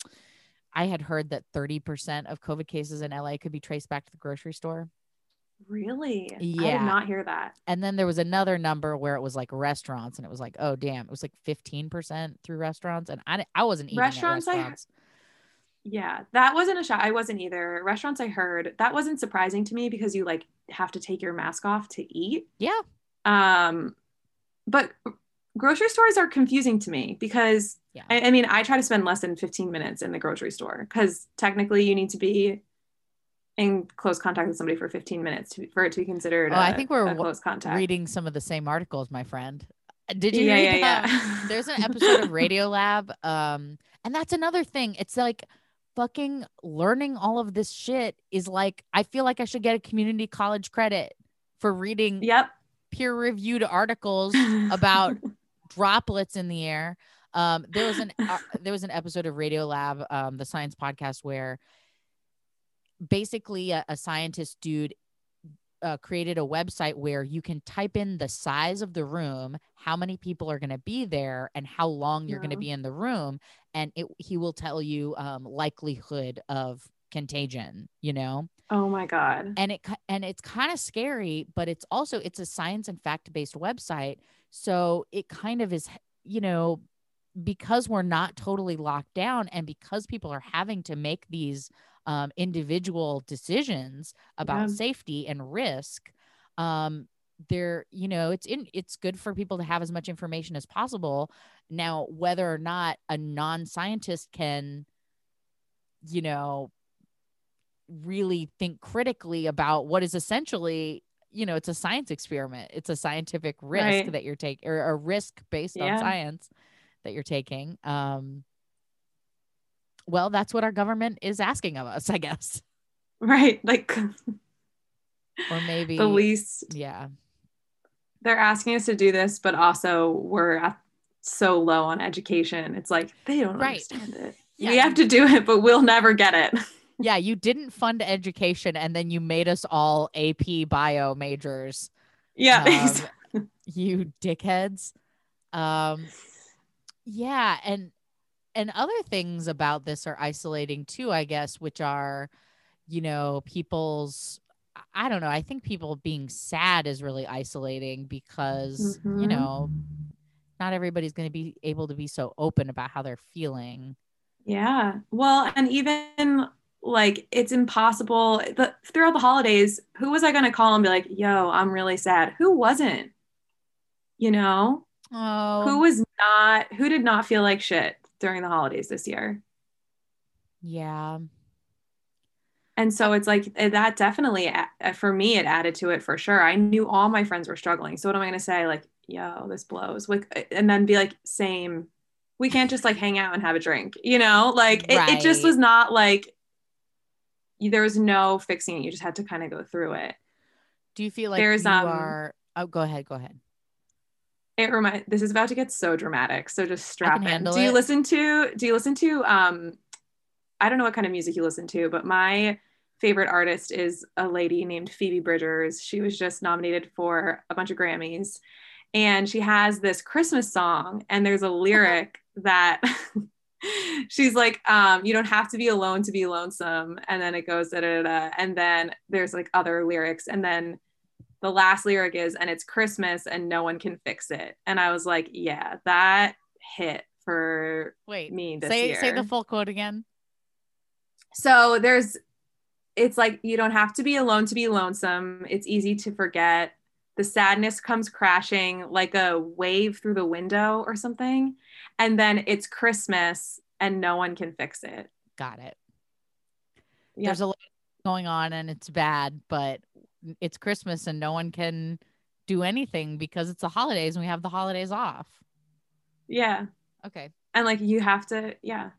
I had heard that 30% of COVID cases in LA could be traced back to the grocery store. really? I did Yeah. not hear that. And then there was another number where it was like restaurants and it was like, oh, damn, it was like 15% through restaurants. And I wasn't eating at Restaurants, restaurants. yeah, that wasn't a shot. I wasn't either. Restaurants, I heard that wasn't surprising to me because you like have to take your mask off to eat. Yeah. Um, but grocery stores are confusing to me because Yeah. I mean, I try to spend less than 15 minutes in the grocery store because technically you need to be in close contact with somebody for 15 minutes for it to be considered Oh, I think we're a close contact. reading some of the same articles, my friend. Did you Yeah, read yeah, them? yeah. There's an episode of Radio Lab. And that's another thing. It's like fucking learning all of this shit is like, I feel like I should get a community college credit for reading Yep. peer reviewed articles about droplets in the air. There was an episode of Radio Lab, the science podcast, where basically a scientist dude created a website where you can type in the size of the room, how many people are going to be there, and how long you're going to No. be in the room, and he will tell you likelihood of contagion. Oh my God. And it's kind of scary, but it's a science and fact based website, so it kind of is, you know, because we're not totally locked down and because people are having to make these individual decisions Yeah. about safety and risk. It's good for people to have as much information as possible. Now, whether or not a non-scientist can, you know, really think critically about what is essentially, it's a science experiment. It's a scientific risk Right. that you're taking, or a risk based on Yeah. science that you're taking. Well, that's what our government is asking of us, I guess. Right. Like Or maybe, the least. yeah. They're asking us to do this, but also so low on education. It's like, they don't Right. understand it. Yeah, We have to do it, but we'll never get it. Yeah, you didn't fund education and then you made us all AP bio majors. Yeah. You dickheads. Um yeah, and other things about this are isolating too, I guess, which are, people's, I don't know, I think people being sad is really isolating because, Mhm. not everybody's going to be able to be so open about how they're feeling. Yeah. Well, and even like it's impossible. Throughout the holidays, who was I going to call and be like, yo, I'm really sad? Who wasn't? You know? Oh, Who did not feel like shit during the holidays this year? yeah. And so it's like that definitely, for me, it added to it for sure. I knew all my friends were struggling. So what am I going to say? Like, yo, this blows. Like, and then be like, same. We can't just like hang out and have a drink, Like it just Right. was not like there was no fixing it. You just had to kind of go through it. Do you feel like There's you are, oh, go ahead, go ahead. this is about to get so dramatic. So just I can strap in. handle it. Do you listen to I don't know what kind of music you listen to, but my favorite artist is a lady named Phoebe Bridgers. She was just nominated for a bunch of Grammys. And she has this Christmas song, and there's a lyric that she's like, you don't have to be alone to be lonesome. And then it goes, da, da, da, da. And then there's like other lyrics. And then the last lyric is, and it's Christmas and no one can fix it. And I was like, yeah, that hit for Wait, me this say the year. full quote again. So it's like, you don't have to be alone to be lonesome. It's easy to forget. The sadness comes crashing like a wave through the window or something. And then it's Christmas and no one can fix it. Got it. There's Yep. a lot going on and it's bad, but it's Christmas and no one can do anything because it's the holidays and we have the holidays off. Yeah. Okay. And like you have to, yeah.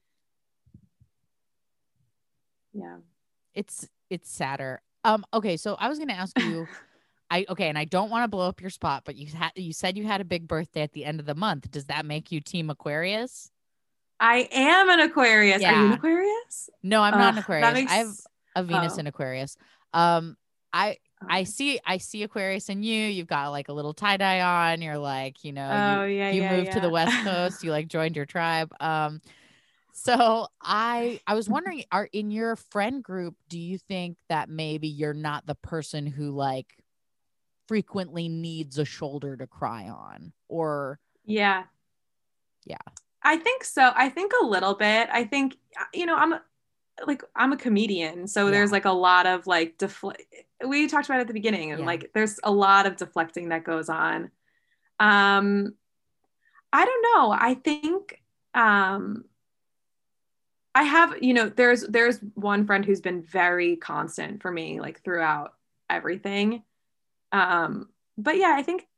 Yeah. It's sadder. Okay, so I was going to ask you, and I don't want to blow up your spot, but you said you had a big birthday at the end of the month. Does that make you team Aquarius? I am an Aquarius. Are you an Yeah. Aquarius? No, I'm not an That Aquarius. I have makes, a Venus oh, in Aquarius. Um, I I okay. see I see Aquarius in you. You've got like a little tie dye on. You're like, Oh, yeah, you moved to the West yeah. Coast. You like joined your tribe. So I was wondering, are in your friend group, do you think that maybe you're not the person who like frequently needs a shoulder to cry on? Or Yeah. yeah. I think so. I think a little bit. I think, I'm a comedian, so there's Yeah. like a lot of like we talked about it at the beginning, and Yeah. like there's a lot of deflecting that goes on. Um, I don't know. I think I have, there's one friend who's been very constant for me, like throughout everything. But yeah, I think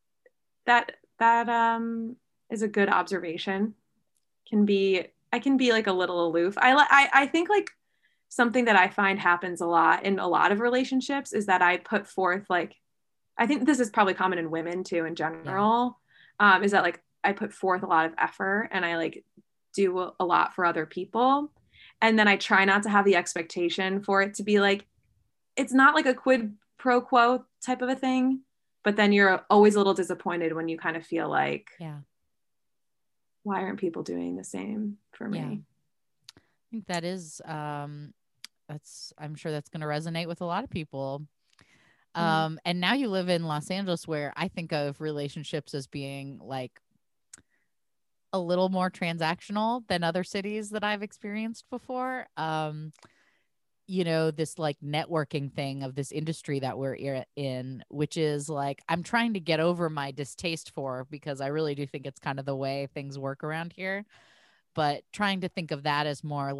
that is a good observation. I can be like a little aloof. I think like something that I find happens a lot in a lot of relationships is that I put forth like, I think this is probably common in women too in Yeah. general, is that like I put forth a lot of effort and I like do a lot for other people. And then I try not to have the expectation for it to be like, it's not like a quid pro quo type of a thing, but then you're always a little disappointed when you kind of feel like, Yeah. why aren't people doing the same for Yeah. me? I think that is I'm sure that's going to resonate with a lot of people. Yeah. And now you live in Los Angeles, where I think of relationships as being like a little more transactional than other cities that I've experienced before. This like networking thing of this industry that we're in, which is like I'm trying to get over my distaste for, because I really do think it's kind of the way things work around here. But trying to think of that as more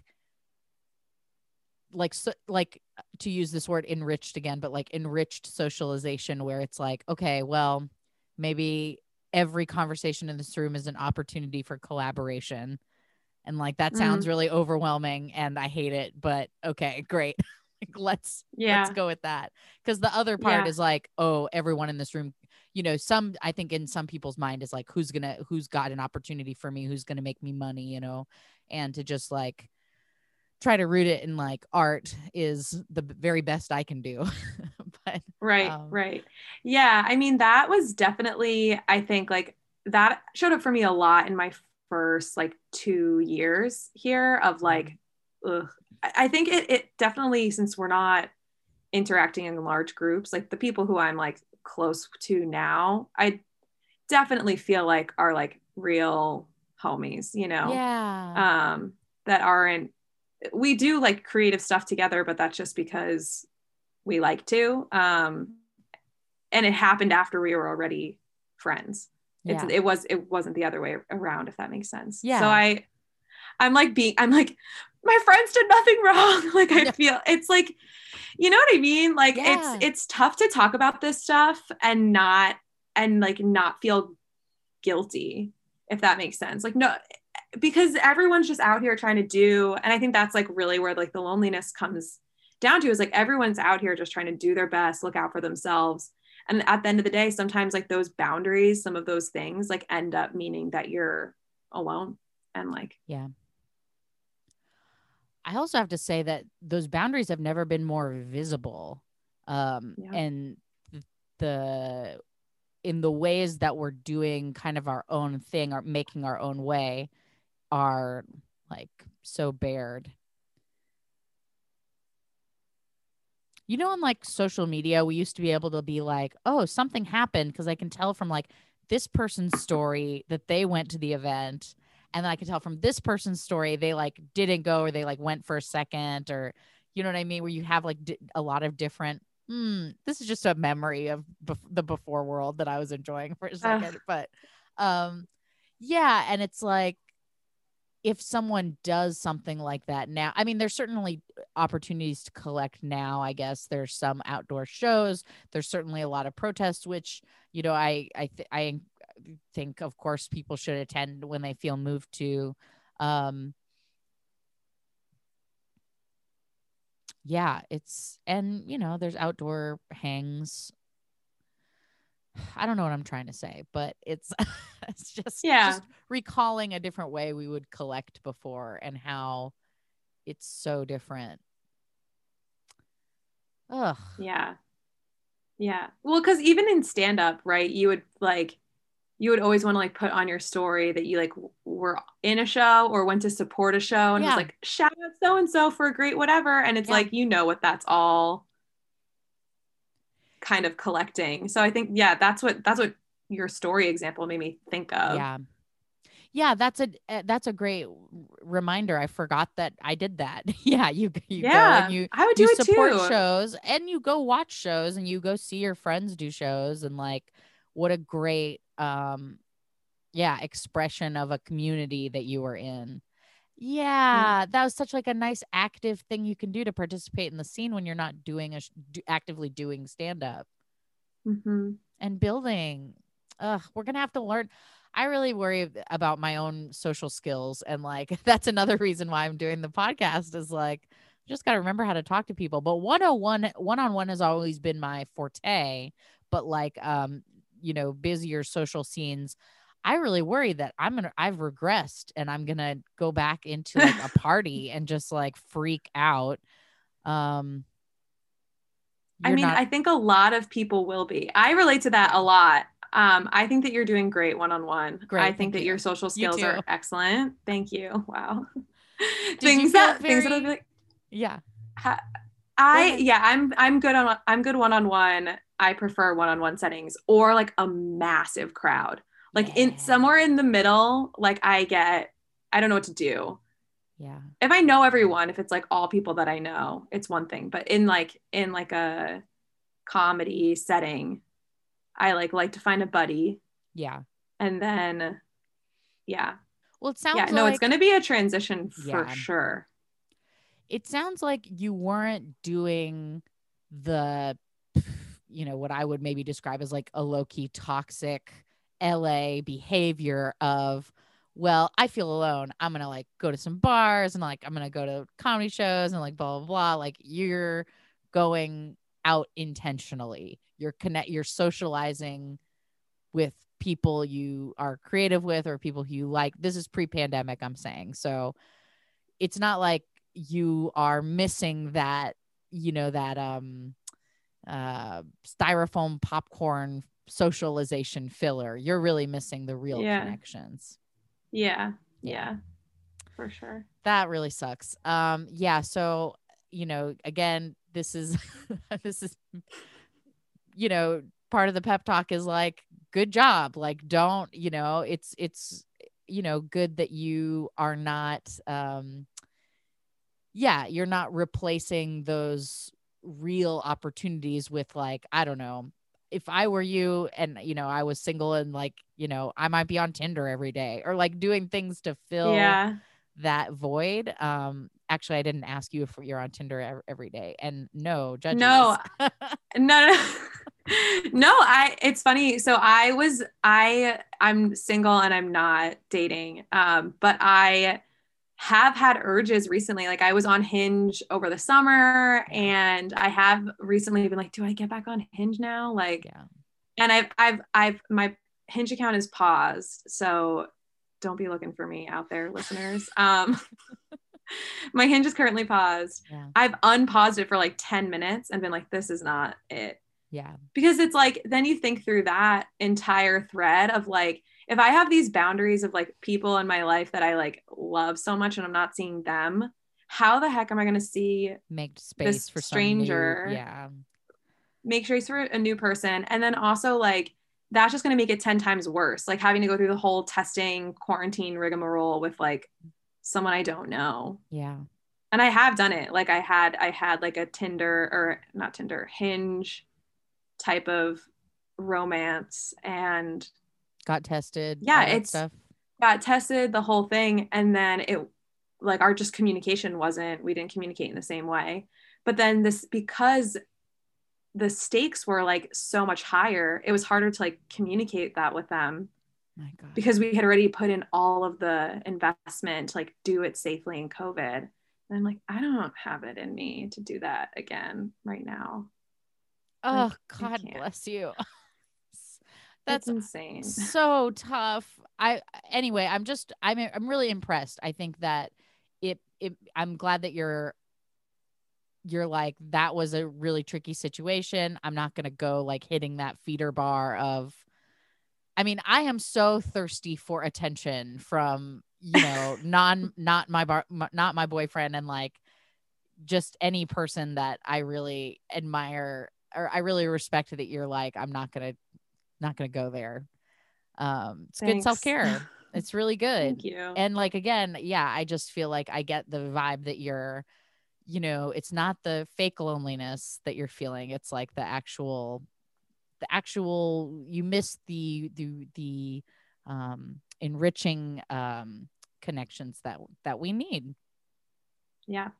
like to use this word enriched again, but like enriched socialization, where it's like, okay, well, maybe every conversation in this room is an opportunity for collaboration. And like that sounds Mm. really overwhelming and I hate it, but okay, great. Like, let's Yeah. go with that. Because the other part Yeah. is like, oh, everyone in this room, I think in some people's mind is like, who's got an opportunity for me, who's gonna make me money, and to just like try to root it in like art is the very best I can do. But Right, right. Yeah, I mean, that was definitely, I think, like that showed up for me a lot in my first like 2 years here of like, ugh. I think it definitely, since we're not interacting in large groups, like the people who I'm like close to now, I definitely feel like are like real homies, yeah. um, that aren't, we do like creative stuff together, but that's just because we like to. And it happened after we were already friends. Yeah. It wasn't the other way around, if that makes sense. So Yeah. I'm like, my friends did nothing wrong. Like I feel it's like, you know what I mean? Like Yeah. it's tough to talk about this stuff and not feel guilty, if that makes sense. Like no, because everyone's just out here trying to do, and I think that's like really where like the loneliness comes down to, is like everyone's out here just trying to do their best, look out for themselves. And at the end of the day, sometimes like those boundaries, some of those things like end up meaning that you're alone. And like, Yeah. I also have to say that those boundaries have never been more visible. yeah. And the in the ways that we're doing kind of our own thing or making our own way are like so bared. On like social media, we used to be able to be like, oh, something happened because I can tell from like this person's story that they went to the event. And then I can tell from this person's story they like didn't go, or they like went for a second, or you know what I mean? Where you have like a lot of different, this is just a memory of the before world that I was enjoying for a second. But yeah. And it's like, if someone does something like that now, I mean, there's certainly opportunities to collect now. I guess there's some outdoor shows. There's certainly a lot of protests, which I think, of course, people should attend when they feel moved to. Yeah, there's outdoor hangs. I don't know what I'm trying to say, but it's it's just recalling a different way we would collect before and how it's so different. Ugh. Yeah. Yeah. Well, because even in stand up, right, you would always want to like put on your story that you like were in a show or went to support a show and was like, shout out so and so for a great whatever. And it's like, what that's all kind of collecting. So I think, that's what your story example made me think of. Yeah, that's a great reminder. I forgot that I did that. Yeah, you go and I would do it support too. shows, and you go watch shows, and you go see your friends do shows, and like what a great expression of a community that you were in. Yeah, that was such like a nice active thing you can do to participate in the scene when you're not doing actively doing stand up and building. We're gonna have to learn. I really worry about my own social skills, and like that's another reason why I'm doing the podcast, is like just got to remember how to talk to people. But one-on-one has always been my forte, but like busier social scenes, I really worry that I've regressed and I'm gonna go back into like a party and just like freak out. I think a lot of people will be. I relate to that a lot. I think that you're doing great one-on-one. I think that your social skills are excellent. Thank you. Wow. Things that I'll be like, yeah. I'm good one-on-one. I prefer one-on-one settings or like a massive crowd. Like in somewhere in the middle, like I don't know what to do. Yeah. If I know everyone, if it's like all people that I know, it's one thing. But in a comedy setting, I like to find a buddy. Yeah. And then well, it sounds it's going to be a transition for sure. It sounds like you weren't doing the what I would maybe describe as like a low-key toxic LA behavior of well, I feel alone. I'm going to like go to some bars and like I'm going to go to comedy shows and like blah, blah, blah. Like you're going out intentionally. You're socializing with people you are creative with or people who you like. This is pre-pandemic, I'm saying. So it's not like you are missing that, styrofoam popcorn socialization filler. You're really missing the real Yeah. connections. Yeah. For sure. That really sucks. Yeah. So, again, this is, this is, part of the pep talk is like, good job. Like, don't, it's, good that you are not, you're not replacing those real opportunities with like, I don't know, if I were you and, I was single and like, I might be on Tinder every day or like doing ththings to fill that void. Actually, I didn't ask you if you're on Tinder every day, and no judges. No. It's funny. So I'm single and I'm not dating. But I have had urges recently. Like I was on Hinge over the summer and I have recently been like, do I get back on Hinge now? Like, and I've my Hinge account is paused. So don't be looking for me out there, listeners. My Hinge is currently paused. Yeah. I've unpaused it for like 10 minutes and been like, this is not it. Yeah. Because it's like, then you think through that entire thread of like, if I have these boundaries of like people in my life that I like love so much and I'm not seeing them, how the heck am I going to make space for stranger? Make space for a new person. And then also like, that's just going to make it 10 times worse. Like having to go through the whole testing quarantine rigmarole with like someone I don't know. Yeah. And I have done it. Like I had like a Hinge type of romance and got tested. Yeah. Stuff. Got tested, the whole thing. And then it like our just communication we didn't communicate in the same way. But then because the stakes were like so much higher, it was harder to like communicate that with them. My God. Because we had already put in all of the investment to like do it safely in COVID. And I'm like, I don't have it in me to do that again right now. Oh, like, God bless you. That's insane. So tough. I'm really impressed. I think that I'm glad that you're like, that was a really tricky situation. I'm not going to go like hitting that feeder bar of, I mean, I am so thirsty for attention from, not my boyfriend and like just any person that I really admire or I really respect that you're like, I'm not going to go there. It's Thanks. Good self-care. It's really good. Thank you. And like, again, I just feel like I get the vibe that you're, it's not the fake loneliness that you're feeling. It's like the actual, you miss the enriching connections that we need. Yeah.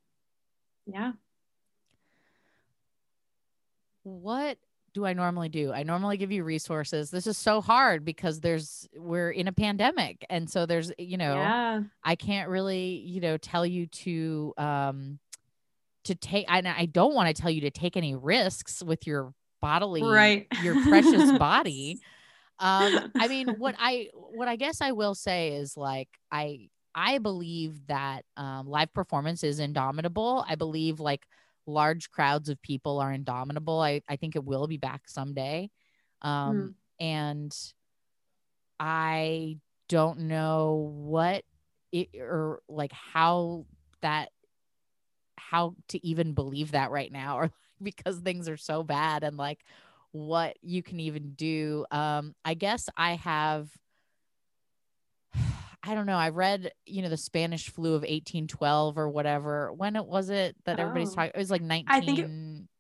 What do I normally do? I normally give you resources. This is so hard because we're in a pandemic. And so there's, I can't really, tell you to take, and I don't want to tell you to take any risks with your bodily, your precious body. I mean, what I guess I will say is like, I believe that live performance is indomitable. I believe like large crowds of people are indomitable. I think it will be back someday. And I don't know what it, or like how to even believe that right now, or because things are so bad and like what you can even do. I guess I don't know. I read, the Spanish flu of 1812 or whatever. When was it that everybody's talking? It was like 1916.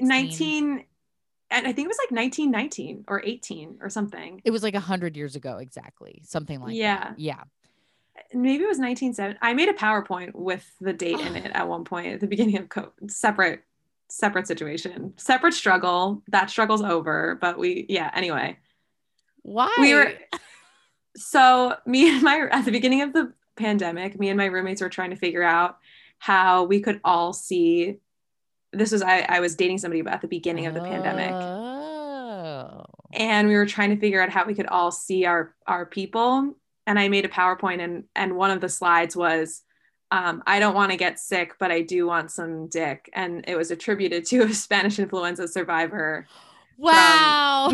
I think it was like 1919 or 18 or something. It was like 100 years ago. Exactly. Something like that. Yeah. Maybe it was 1970. I made a PowerPoint with the date in it at one point at the beginning of COVID. Separate situation, separate struggle. That struggle's over, but anyway. Why? So me and my at the beginning of the pandemic, me and my roommates were trying to figure out how we could all see. This was I was dating somebody at the beginning of the pandemic, Oh. and we were trying to figure out how we could all see our people. And I made a PowerPoint, and one of the slides was, I don't want to get sick, but I do want some dick, and it was attributed to a Spanish influenza survivor from Wow.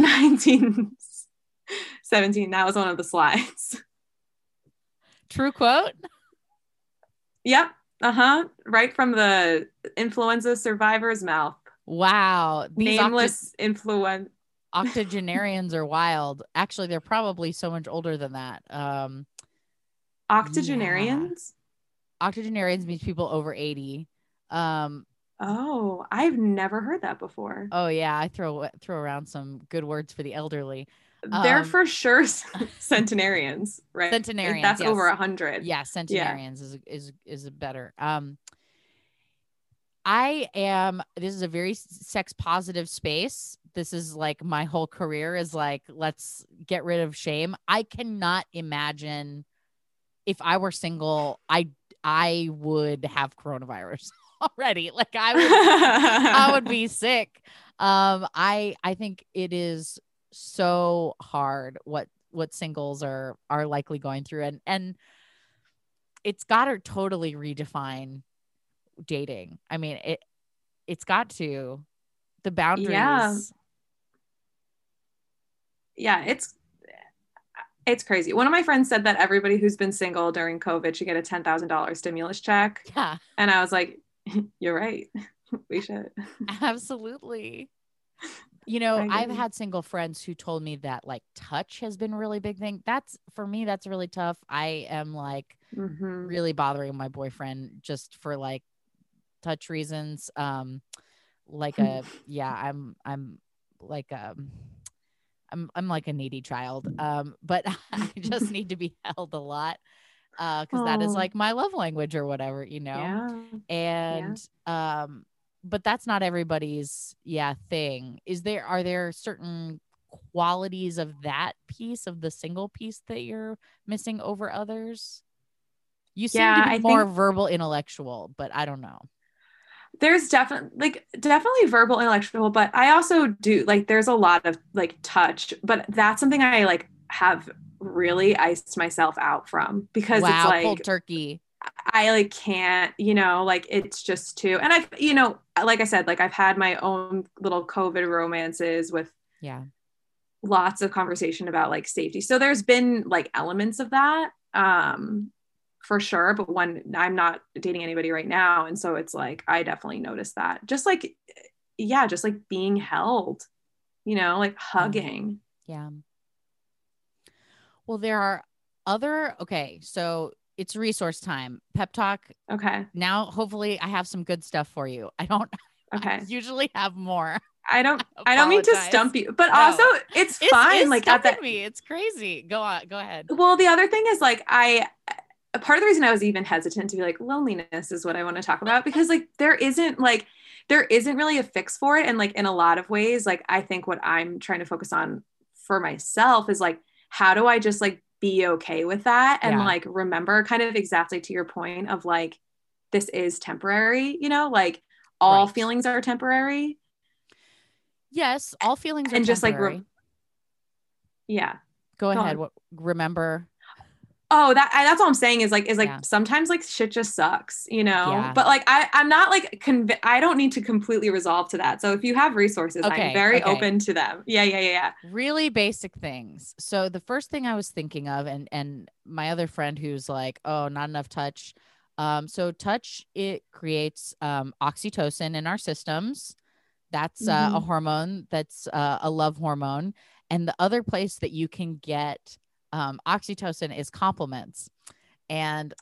1917. That was one of the slides. True quote? Yep. Uh-huh. Right from the influenza survivor's mouth. Wow. These Nameless influenza. octogenarians are wild. Actually, they're probably so much older than that. Yeah. Octogenarians? Octogenarians means people over 80. Oh, I've never heard that before. Oh yeah, I throw around some good words for the elderly. They're for sure centenarians, right? Centenarians. That's yes. over 100. Yeah, centenarians is a better. This is a very sex positive space. This is like my whole career is like, let's get rid of shame. I cannot imagine if I were single, I would have coronavirus already. Like I would be sick. I think it is so hard what singles are likely going through, and it's got to totally redefine dating. I mean, it's got to, the boundaries. Yeah, it's crazy. One of my friends said that everybody who's been single during COVID should get a $10,000 stimulus check. Yeah. And I was like, you're right. We should. Absolutely. You know, I've had single friends who told me that like touch has been a really big thing. That's for me, that's really tough. I am like really bothering my boyfriend just for like touch reasons. Like I'm like I'm like a needy child. But I just need to be held a lot. Because that is like my love language or whatever, you know? Yeah. And but that's not everybody's thing. Are there certain qualities of that piece, of the single piece, that you're missing over others? You seem to be more verbal intellectual, but I don't know. There's definitely verbal intellectual, but I also do like, there's a lot of like touch, but that's something I like have really iced myself out from, because it's like cold turkey. I like can't, you know, like it's just too, and I've, you know, like I said, like I've had my own little COVID romances with lots of conversation about like safety. So there's been like elements of that, for sure. But when I'm not dating anybody right now, and so it's like, I definitely noticed that, just like, just like being held, you know, like hugging. Yeah. Well, there are so it's resource time. Pep talk. Okay. Now, hopefully I have some good stuff for you. I usually have more. I don't mean to stump you, but also it's fine. It's like at that me, it's crazy. Go on, go ahead. Well, the other thing is like, part of the reason I was even hesitant to be like, loneliness is what I want to talk about, because like there isn't really a fix for it. And like in a lot of ways, like I think what I'm trying to focus on for myself is like, how do I just like be okay with that, and like remember, kind of exactly to your point of like, this is temporary, you know, like all feelings are temporary. Yes, all feelings are and temporary. Just like go ahead. What, remember? Oh, that's all I'm saying is like sometimes like shit just sucks, you know. But like I'm not like I don't need to completely resolve to that. So if you have resources, I'm very open to them. Yeah. Really basic things. So the first thing I was thinking of, and my other friend who's like, oh, not enough touch. So touch, it creates oxytocin in our systems. That's a hormone. That's a love hormone. And the other place that you can get oxytocin is compliments. And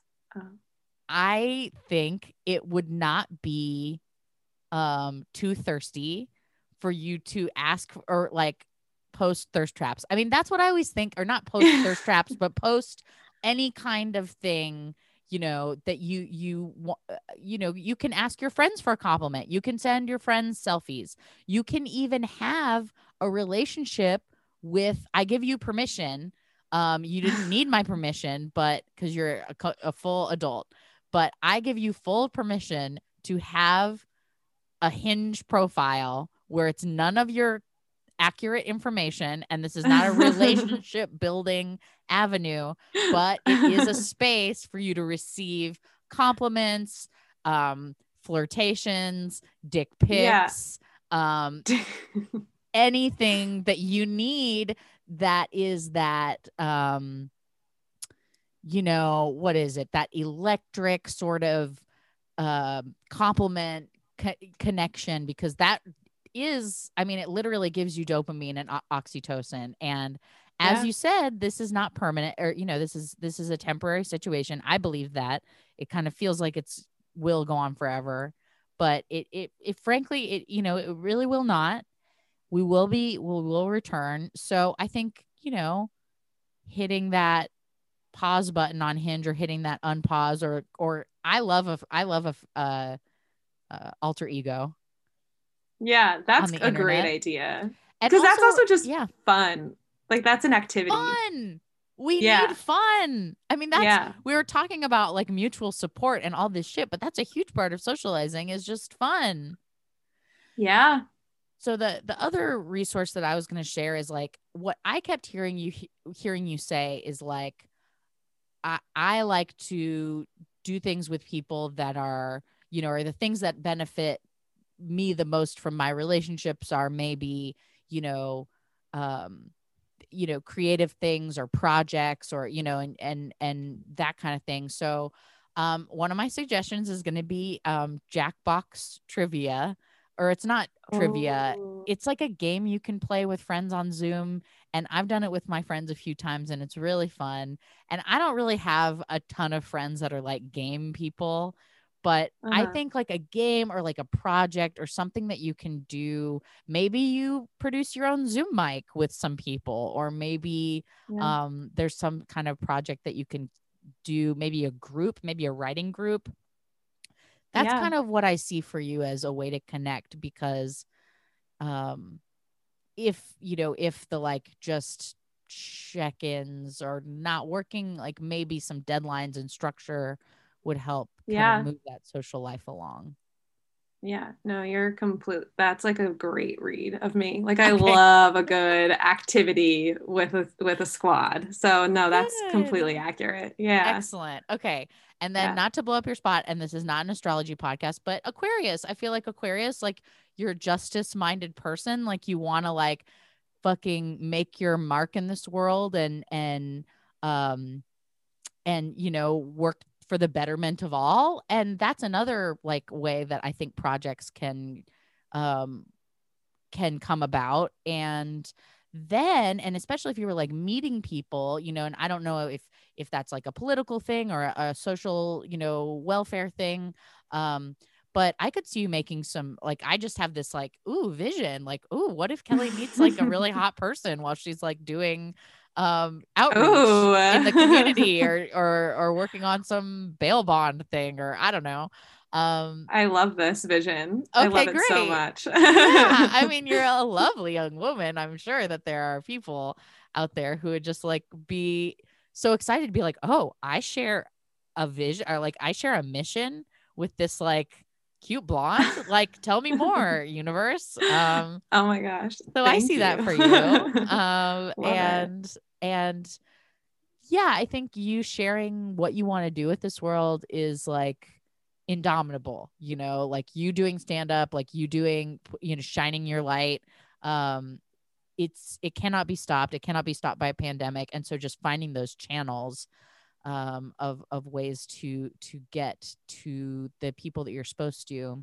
I think it would not be too thirsty for you to ask or like post thirst traps. I mean, that's what I always think, or not post thirst traps, but post any kind of thing, you know, that you know, you can ask your friends for a compliment. You can send your friends selfies. You can even have a relationship with, I give you permission You didn't need my permission, but because you're a full adult, but I give you full permission to have a Hinge profile where it's none of your accurate information, and this is not a relationship building avenue, but it is a space for you to receive compliments, flirtations, dick Yeah. pics, anything that you need that is that what is it, that electric sort of compliment connection, because that is, I mean, it literally gives you dopamine and oxytocin. And as Yeah. you said, this is not permanent, or this is a temporary situation. I believe that it kind of feels like it's will go on forever, but it frankly, it really will not. We will return. So I think, hitting that pause button on Hinge, or hitting that unpause, or I love a alter ego Yeah, on that's the a great internet. idea. And Because that's also, also just yeah, fun. Like that's an activity. fun. We need Yeah. fun. I mean, Yeah. we were talking about like mutual support and all this shit, but that's a huge part of socializing, is just fun. Yeah. So the other resource that I was going to share is like what I kept hearing you say is like, I like to do things with people that are, or the things that benefit me the most from my relationships are maybe, you know, um, creative things or projects, or, and that kind of thing. So, one of my suggestions is going to be Jackbox Trivia, or it's not trivia. Oh. It's like a game you can play with friends on Zoom. And I've done it with my friends a few times, and it's really fun. And I don't really have a ton of friends that are like game people, but I Uh-huh. think like a game or like a project or something that you can do. Maybe you produce your own Zoom mic with some people, or maybe Yeah. there's some kind of project that you can do, maybe a group, maybe a writing group. That's Yeah. kind of what I see for you as a way to connect, because um if the like just check-ins are not working, like maybe some deadlines and structure would help kind of Yeah. move that social life along. Yeah, no, you're complete. That's like a great read of me. Like I Okay, love a good activity with a squad. So no, that's completely good. accurate. Yeah. Excellent. Okay. And then, Yeah. not to blow up your spot, and this is not an astrology podcast, but Aquarius. I feel like Aquarius, like, you're a justice minded person. Like, you want to like fucking make your mark in this world, um work for the betterment of all. And that's another like way that I think projects um can come about. And then, and especially if you were like meeting people, and I don't know if that's like a political thing or a social, welfare thing. But I could see you making some, like, I just have this like ooh vision, like, ooh, what if Kelly meets like a really hot person while she's like doing outreach in the community, Oh. or working on some bail bond thing, or I don't know. um I love this vision. I okay, love it so great. much. Yeah, I mean, you're a lovely young woman. I'm sure that there are people out there who would just like be so excited to be like, "Oh, I share a vision, or like I share a mission with this like cute blonde. Like, tell me more, universe." Oh my gosh. So I Thank see you. that for you. Love it. And yeah, I think you sharing what you want to do with this world is like indomitable, like you doing stand up, like you doing, shining your light. Um, it cannot be stopped. It cannot be stopped by a pandemic. And so just finding those channels of ways to get to the people that you're supposed to.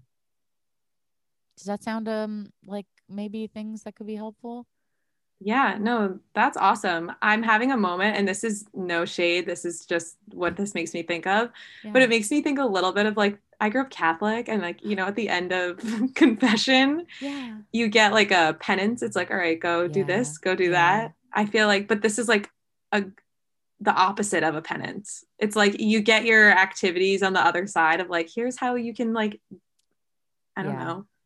Does that sound like maybe things that could be helpful? Yeah, no, that's awesome. I'm having a moment, and this is no shade. This is just what this makes me think of. But Yeah. it makes me think a little bit of like, I grew up Catholic, and like, at the end of confession, Yeah. you get like a penance. It's like, all right, go do Yeah. this, go do Yeah. that. I feel like, but this is like a the opposite of a penance. It's like you get your activities on the other side of like, here's how you can like, I don't Yeah. know,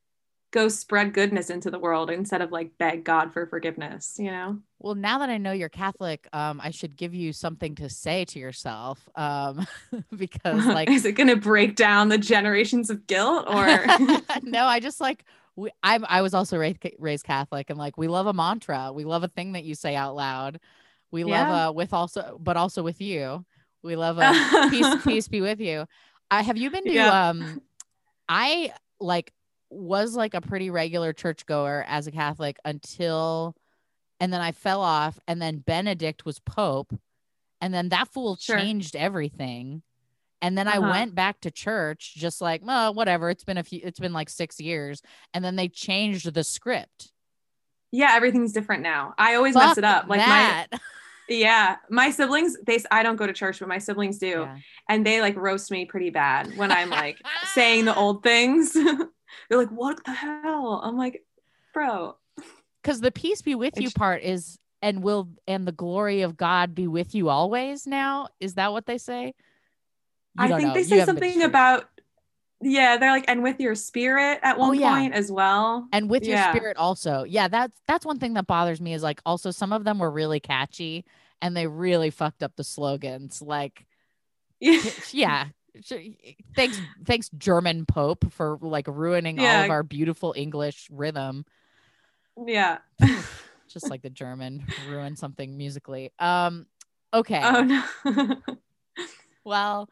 go spread goodness into the world instead of like beg God for forgiveness, you know? Well, now that I know you're Catholic, I should give you something to say to yourself, because like, Is it going to break down the generations of guilt or? no, I just like I was also raised Catholic, and like we love a mantra, we love a thing that you say out loud, we love Yeah. with also, but also with you, we love a peace be with you. I have you been to Yeah. I like was like a pretty regular churchgoer as a Catholic until, and then I fell off, and then Benedict was Pope, and then that fool Sure. changed everything. And then I Uh-huh. went back to church, just like, well, whatever. It's been like 6 years. And then they changed the script. Yeah, everything's different now. I always mess Fuck it up. Like that. my siblings, I don't go to church, but my siblings do. Yeah. And they like roast me pretty bad when I'm like saying the old things. They're like, what the hell? I'm like, bro. Because the peace be with you part is, and the glory of God be with you always now. Is that what they say? You I don't think know. they You say haven't been to something church. about, yeah, they're like, and with your spirit at Oh one yeah. point as well. And with your Yeah. spirit also. Yeah, that's one thing that bothers me is like also some of them were really catchy and they really fucked up the slogans. Like, Yeah. yeah. Thanks German Pope for like ruining all of Yeah. our beautiful English rhythm. Yeah. Just like the German ruined something musically. Okay. Oh no. Well,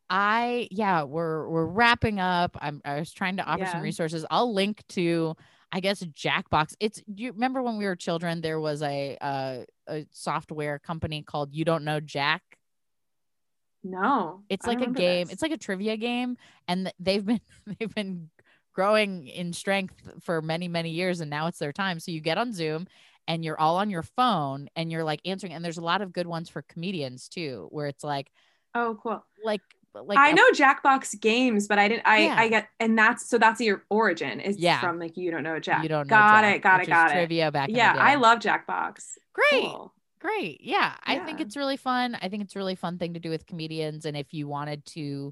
we're wrapping up. I was trying to offer some Yeah. resources. I'll link to, I guess, Jackbox. Do you remember when we were children there was a software company called You Don't Know Jack? No, It's I don't like a remember game. this. It's like a trivia game, and they've been they've been growing in strength for many many years, and now it's their time. So you get on Zoom, and you're all on your phone, and you're like answering. And there's a lot of good ones for comedians too, where it's Oh, cool. like I a, know Jackbox games, but I didn't. I yeah, get, and that's your origin. Is yeah. from like you don't know You Jack. Don't Know Got Jack, it. Got which it. is Got it. trivia back in the Yeah, I day. love Jackbox. Great. Cool. Great. Yeah. I think Yeah. it's really fun. I think it's a really fun thing to do with comedians. And if you wanted to,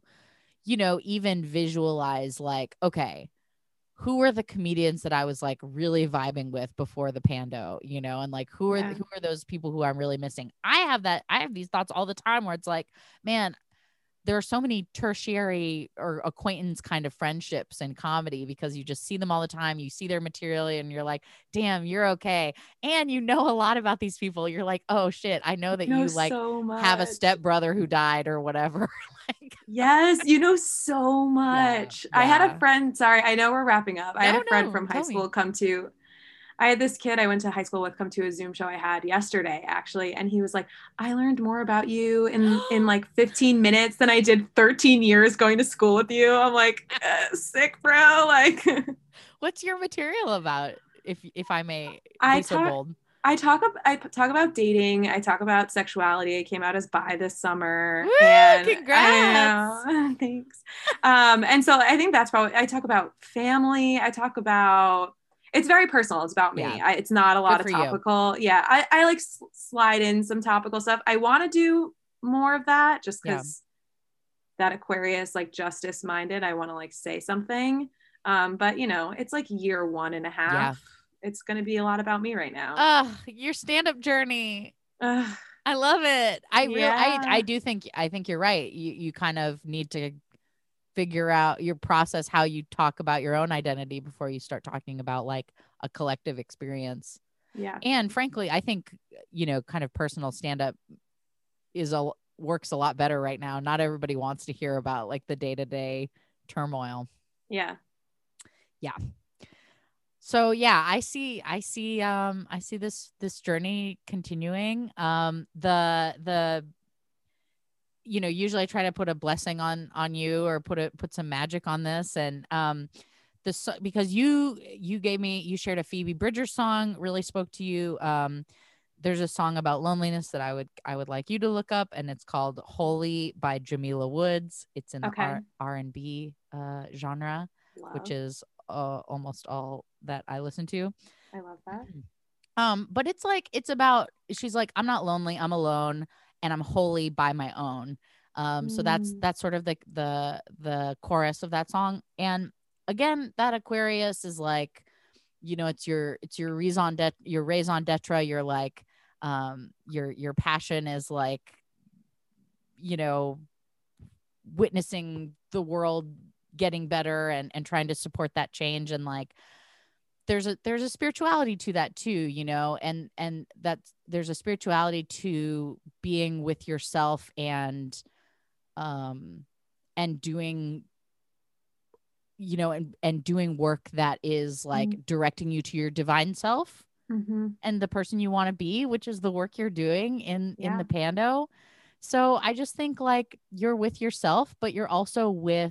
even visualize like, okay, who are the comedians that I was like really vibing with before the pando, and like Yeah. who are those people who I'm really missing? I have these thoughts all the time where it's like, man, there are so many tertiary or acquaintance kind of friendships in comedy because you just see them all the time. You see their material and you're like, damn, you're okay. And you know a lot about these people. You're like, oh shit, I know that You know you like so have a much. stepbrother who died or whatever. Like, Yes, you know so yeah, much. I had a yeah. friend, sorry, I know we're wrapping up. I had No, a friend no, from high tell me. school come to I had this kid I went to high school with come to a Zoom show I had yesterday actually, and he was like, "I learned more about you in like 15 minutes than I did 13 years going to school with you." I'm like, sick, bro. Like, What's your material about? If I may I be so talk. bold. I talk about dating. I talk about sexuality. I came out as bi this summer, Woo, and I congrats. know, thanks. And so I think that's probably I talk about family. I talk about it's very personal. It's about Yeah, me. It's not a lot good of for you. topical. Yeah, I like slide in some topical stuff. I want to do more of that just Yeah. because that Aquarius like justice minded. I want to like say something. But it's like year one and a Yeah. half. It's going to be a lot about me right now. Your stand-up journey. Ugh, I love it. I yeah. do think you're right. You kind of need to figure out your process how you talk about your own identity before you start talking about like a collective experience. Yeah. And frankly, I think kind of personal stand-up works a lot better right now. Not everybody wants to hear about like the day-to-day turmoil. Yeah. Yeah. So yeah, I see this journey continuing. The usually I try to put a blessing on you or put some magic on this, and this because you shared a Phoebe Bridgers song really spoke to you. There's a song about loneliness that I would like you to look up, and it's called Holy by Jamila Woods. It's in the Okay. R&B genre, which Love. is almost all that I listen to. I love that. But it's about, she's like, I'm not lonely, I'm alone, and I'm wholly by my own. So that's sort of the chorus of that song. And again, that Aquarius is like, it's your raison d'etre. You're like, your passion is like, witnessing the world getting better and trying to support that change. And like, there's a spirituality to that too, and that's, there's a spirituality to being with yourself um and doing, and doing work that is like directing you to your divine self and the person you want to be, which is the work you're doing in the Pando. So I just think like you're with yourself, but you're also with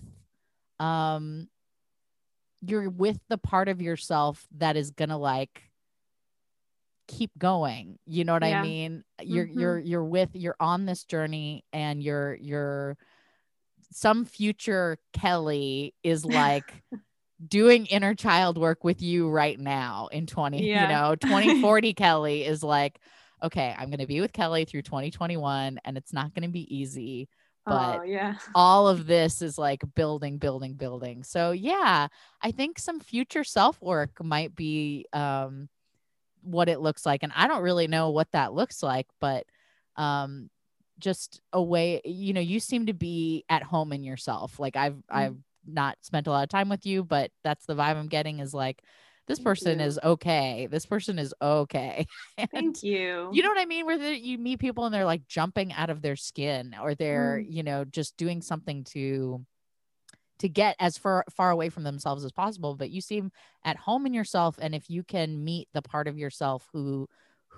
the part of yourself that is gonna like keep going. You know what I mean? You're on this journey, and you're some future Kelly is like doing inner child work with you right now in 2040. Kelly is like, okay, I'm going to be with Kelly through 2021, and it's not going to be easy, but all of this is like building. So yeah, I think some future self work might be what it looks like. And I don't really know what that looks like, but just a way, you seem to be at home in yourself. Like I've not spent a lot of time with you, but that's the vibe I'm getting, is like, this person is okay. This person is okay. Thank you. You know what I mean? Where you meet people and they're like jumping out of their skin, or they're, just doing something to get as far away from themselves as possible. But you seem at home in yourself. And if you can meet the part of yourself who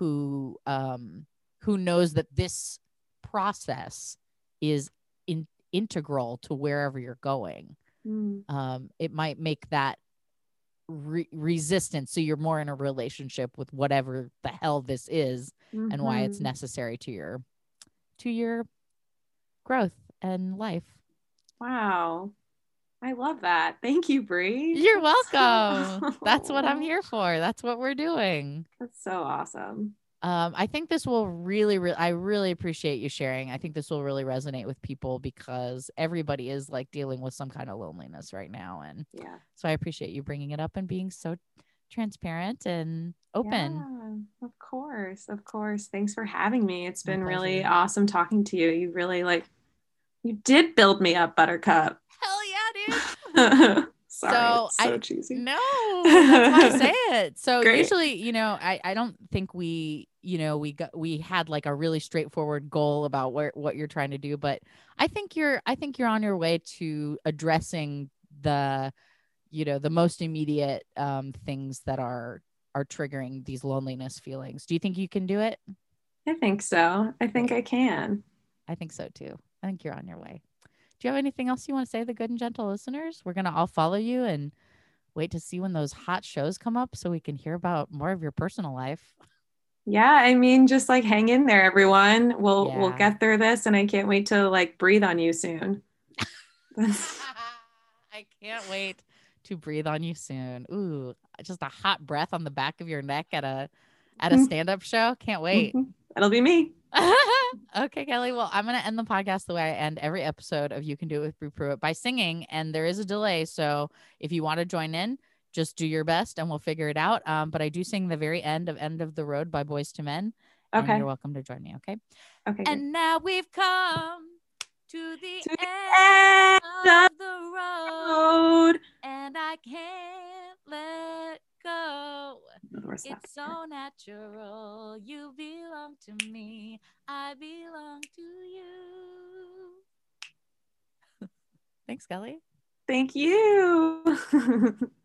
knows that this process is integral to wherever you're going, it might make that resistance, so you're more in a relationship with whatever the hell this is, and why it's necessary to your growth and life. Wow, I love that. Thank you, Bree. You're welcome. That's what I'm here for. That's what we're doing. That's so awesome. I think this will I really appreciate you sharing. I think this will really resonate with people, because everybody is like dealing with some kind of loneliness right now. And so I appreciate you bringing it up and being so transparent and open. Yeah, of course. Thanks for having me. It's been really awesome talking to you. You really you did build me up, Buttercup. Hell yeah, dude. Sorry, it's so cheesy. No, that's why I say it. So usually, I don't think we had like a really straightforward goal about what you're trying to do, but I think you're on your way to addressing the most immediate things that are triggering these loneliness feelings. Do you think you can do it? I think so. I think I can. I think so too. I think you're on your way. Do you have anything else you want to say to the good and gentle listeners? We're going to all follow you and wait to see when those hot shows come up so we can hear about more of your personal life. Yeah, I mean, just like hang in there, everyone. We'll get through this, and I can't wait to like breathe on you soon. I can't wait to breathe on you soon. Ooh, just a hot breath on the back of your neck at a stand-up show. Can't wait. That'll be me. Okay, Kelly. Well, I'm going to end the podcast the way I end every episode of You Can Do It with Bree Pruitt, by singing. And there is a delay. So if you want to join in, just do your best and we'll figure it out. But I do sing the very end of the Road by Boyz II Men. Okay. And you're welcome to join me. Okay. Okay. And good. now we've come to the end of the road, and I can't let go. It's so natural. You belong to me. I belong to you. Thanks, Kelly. Thank you.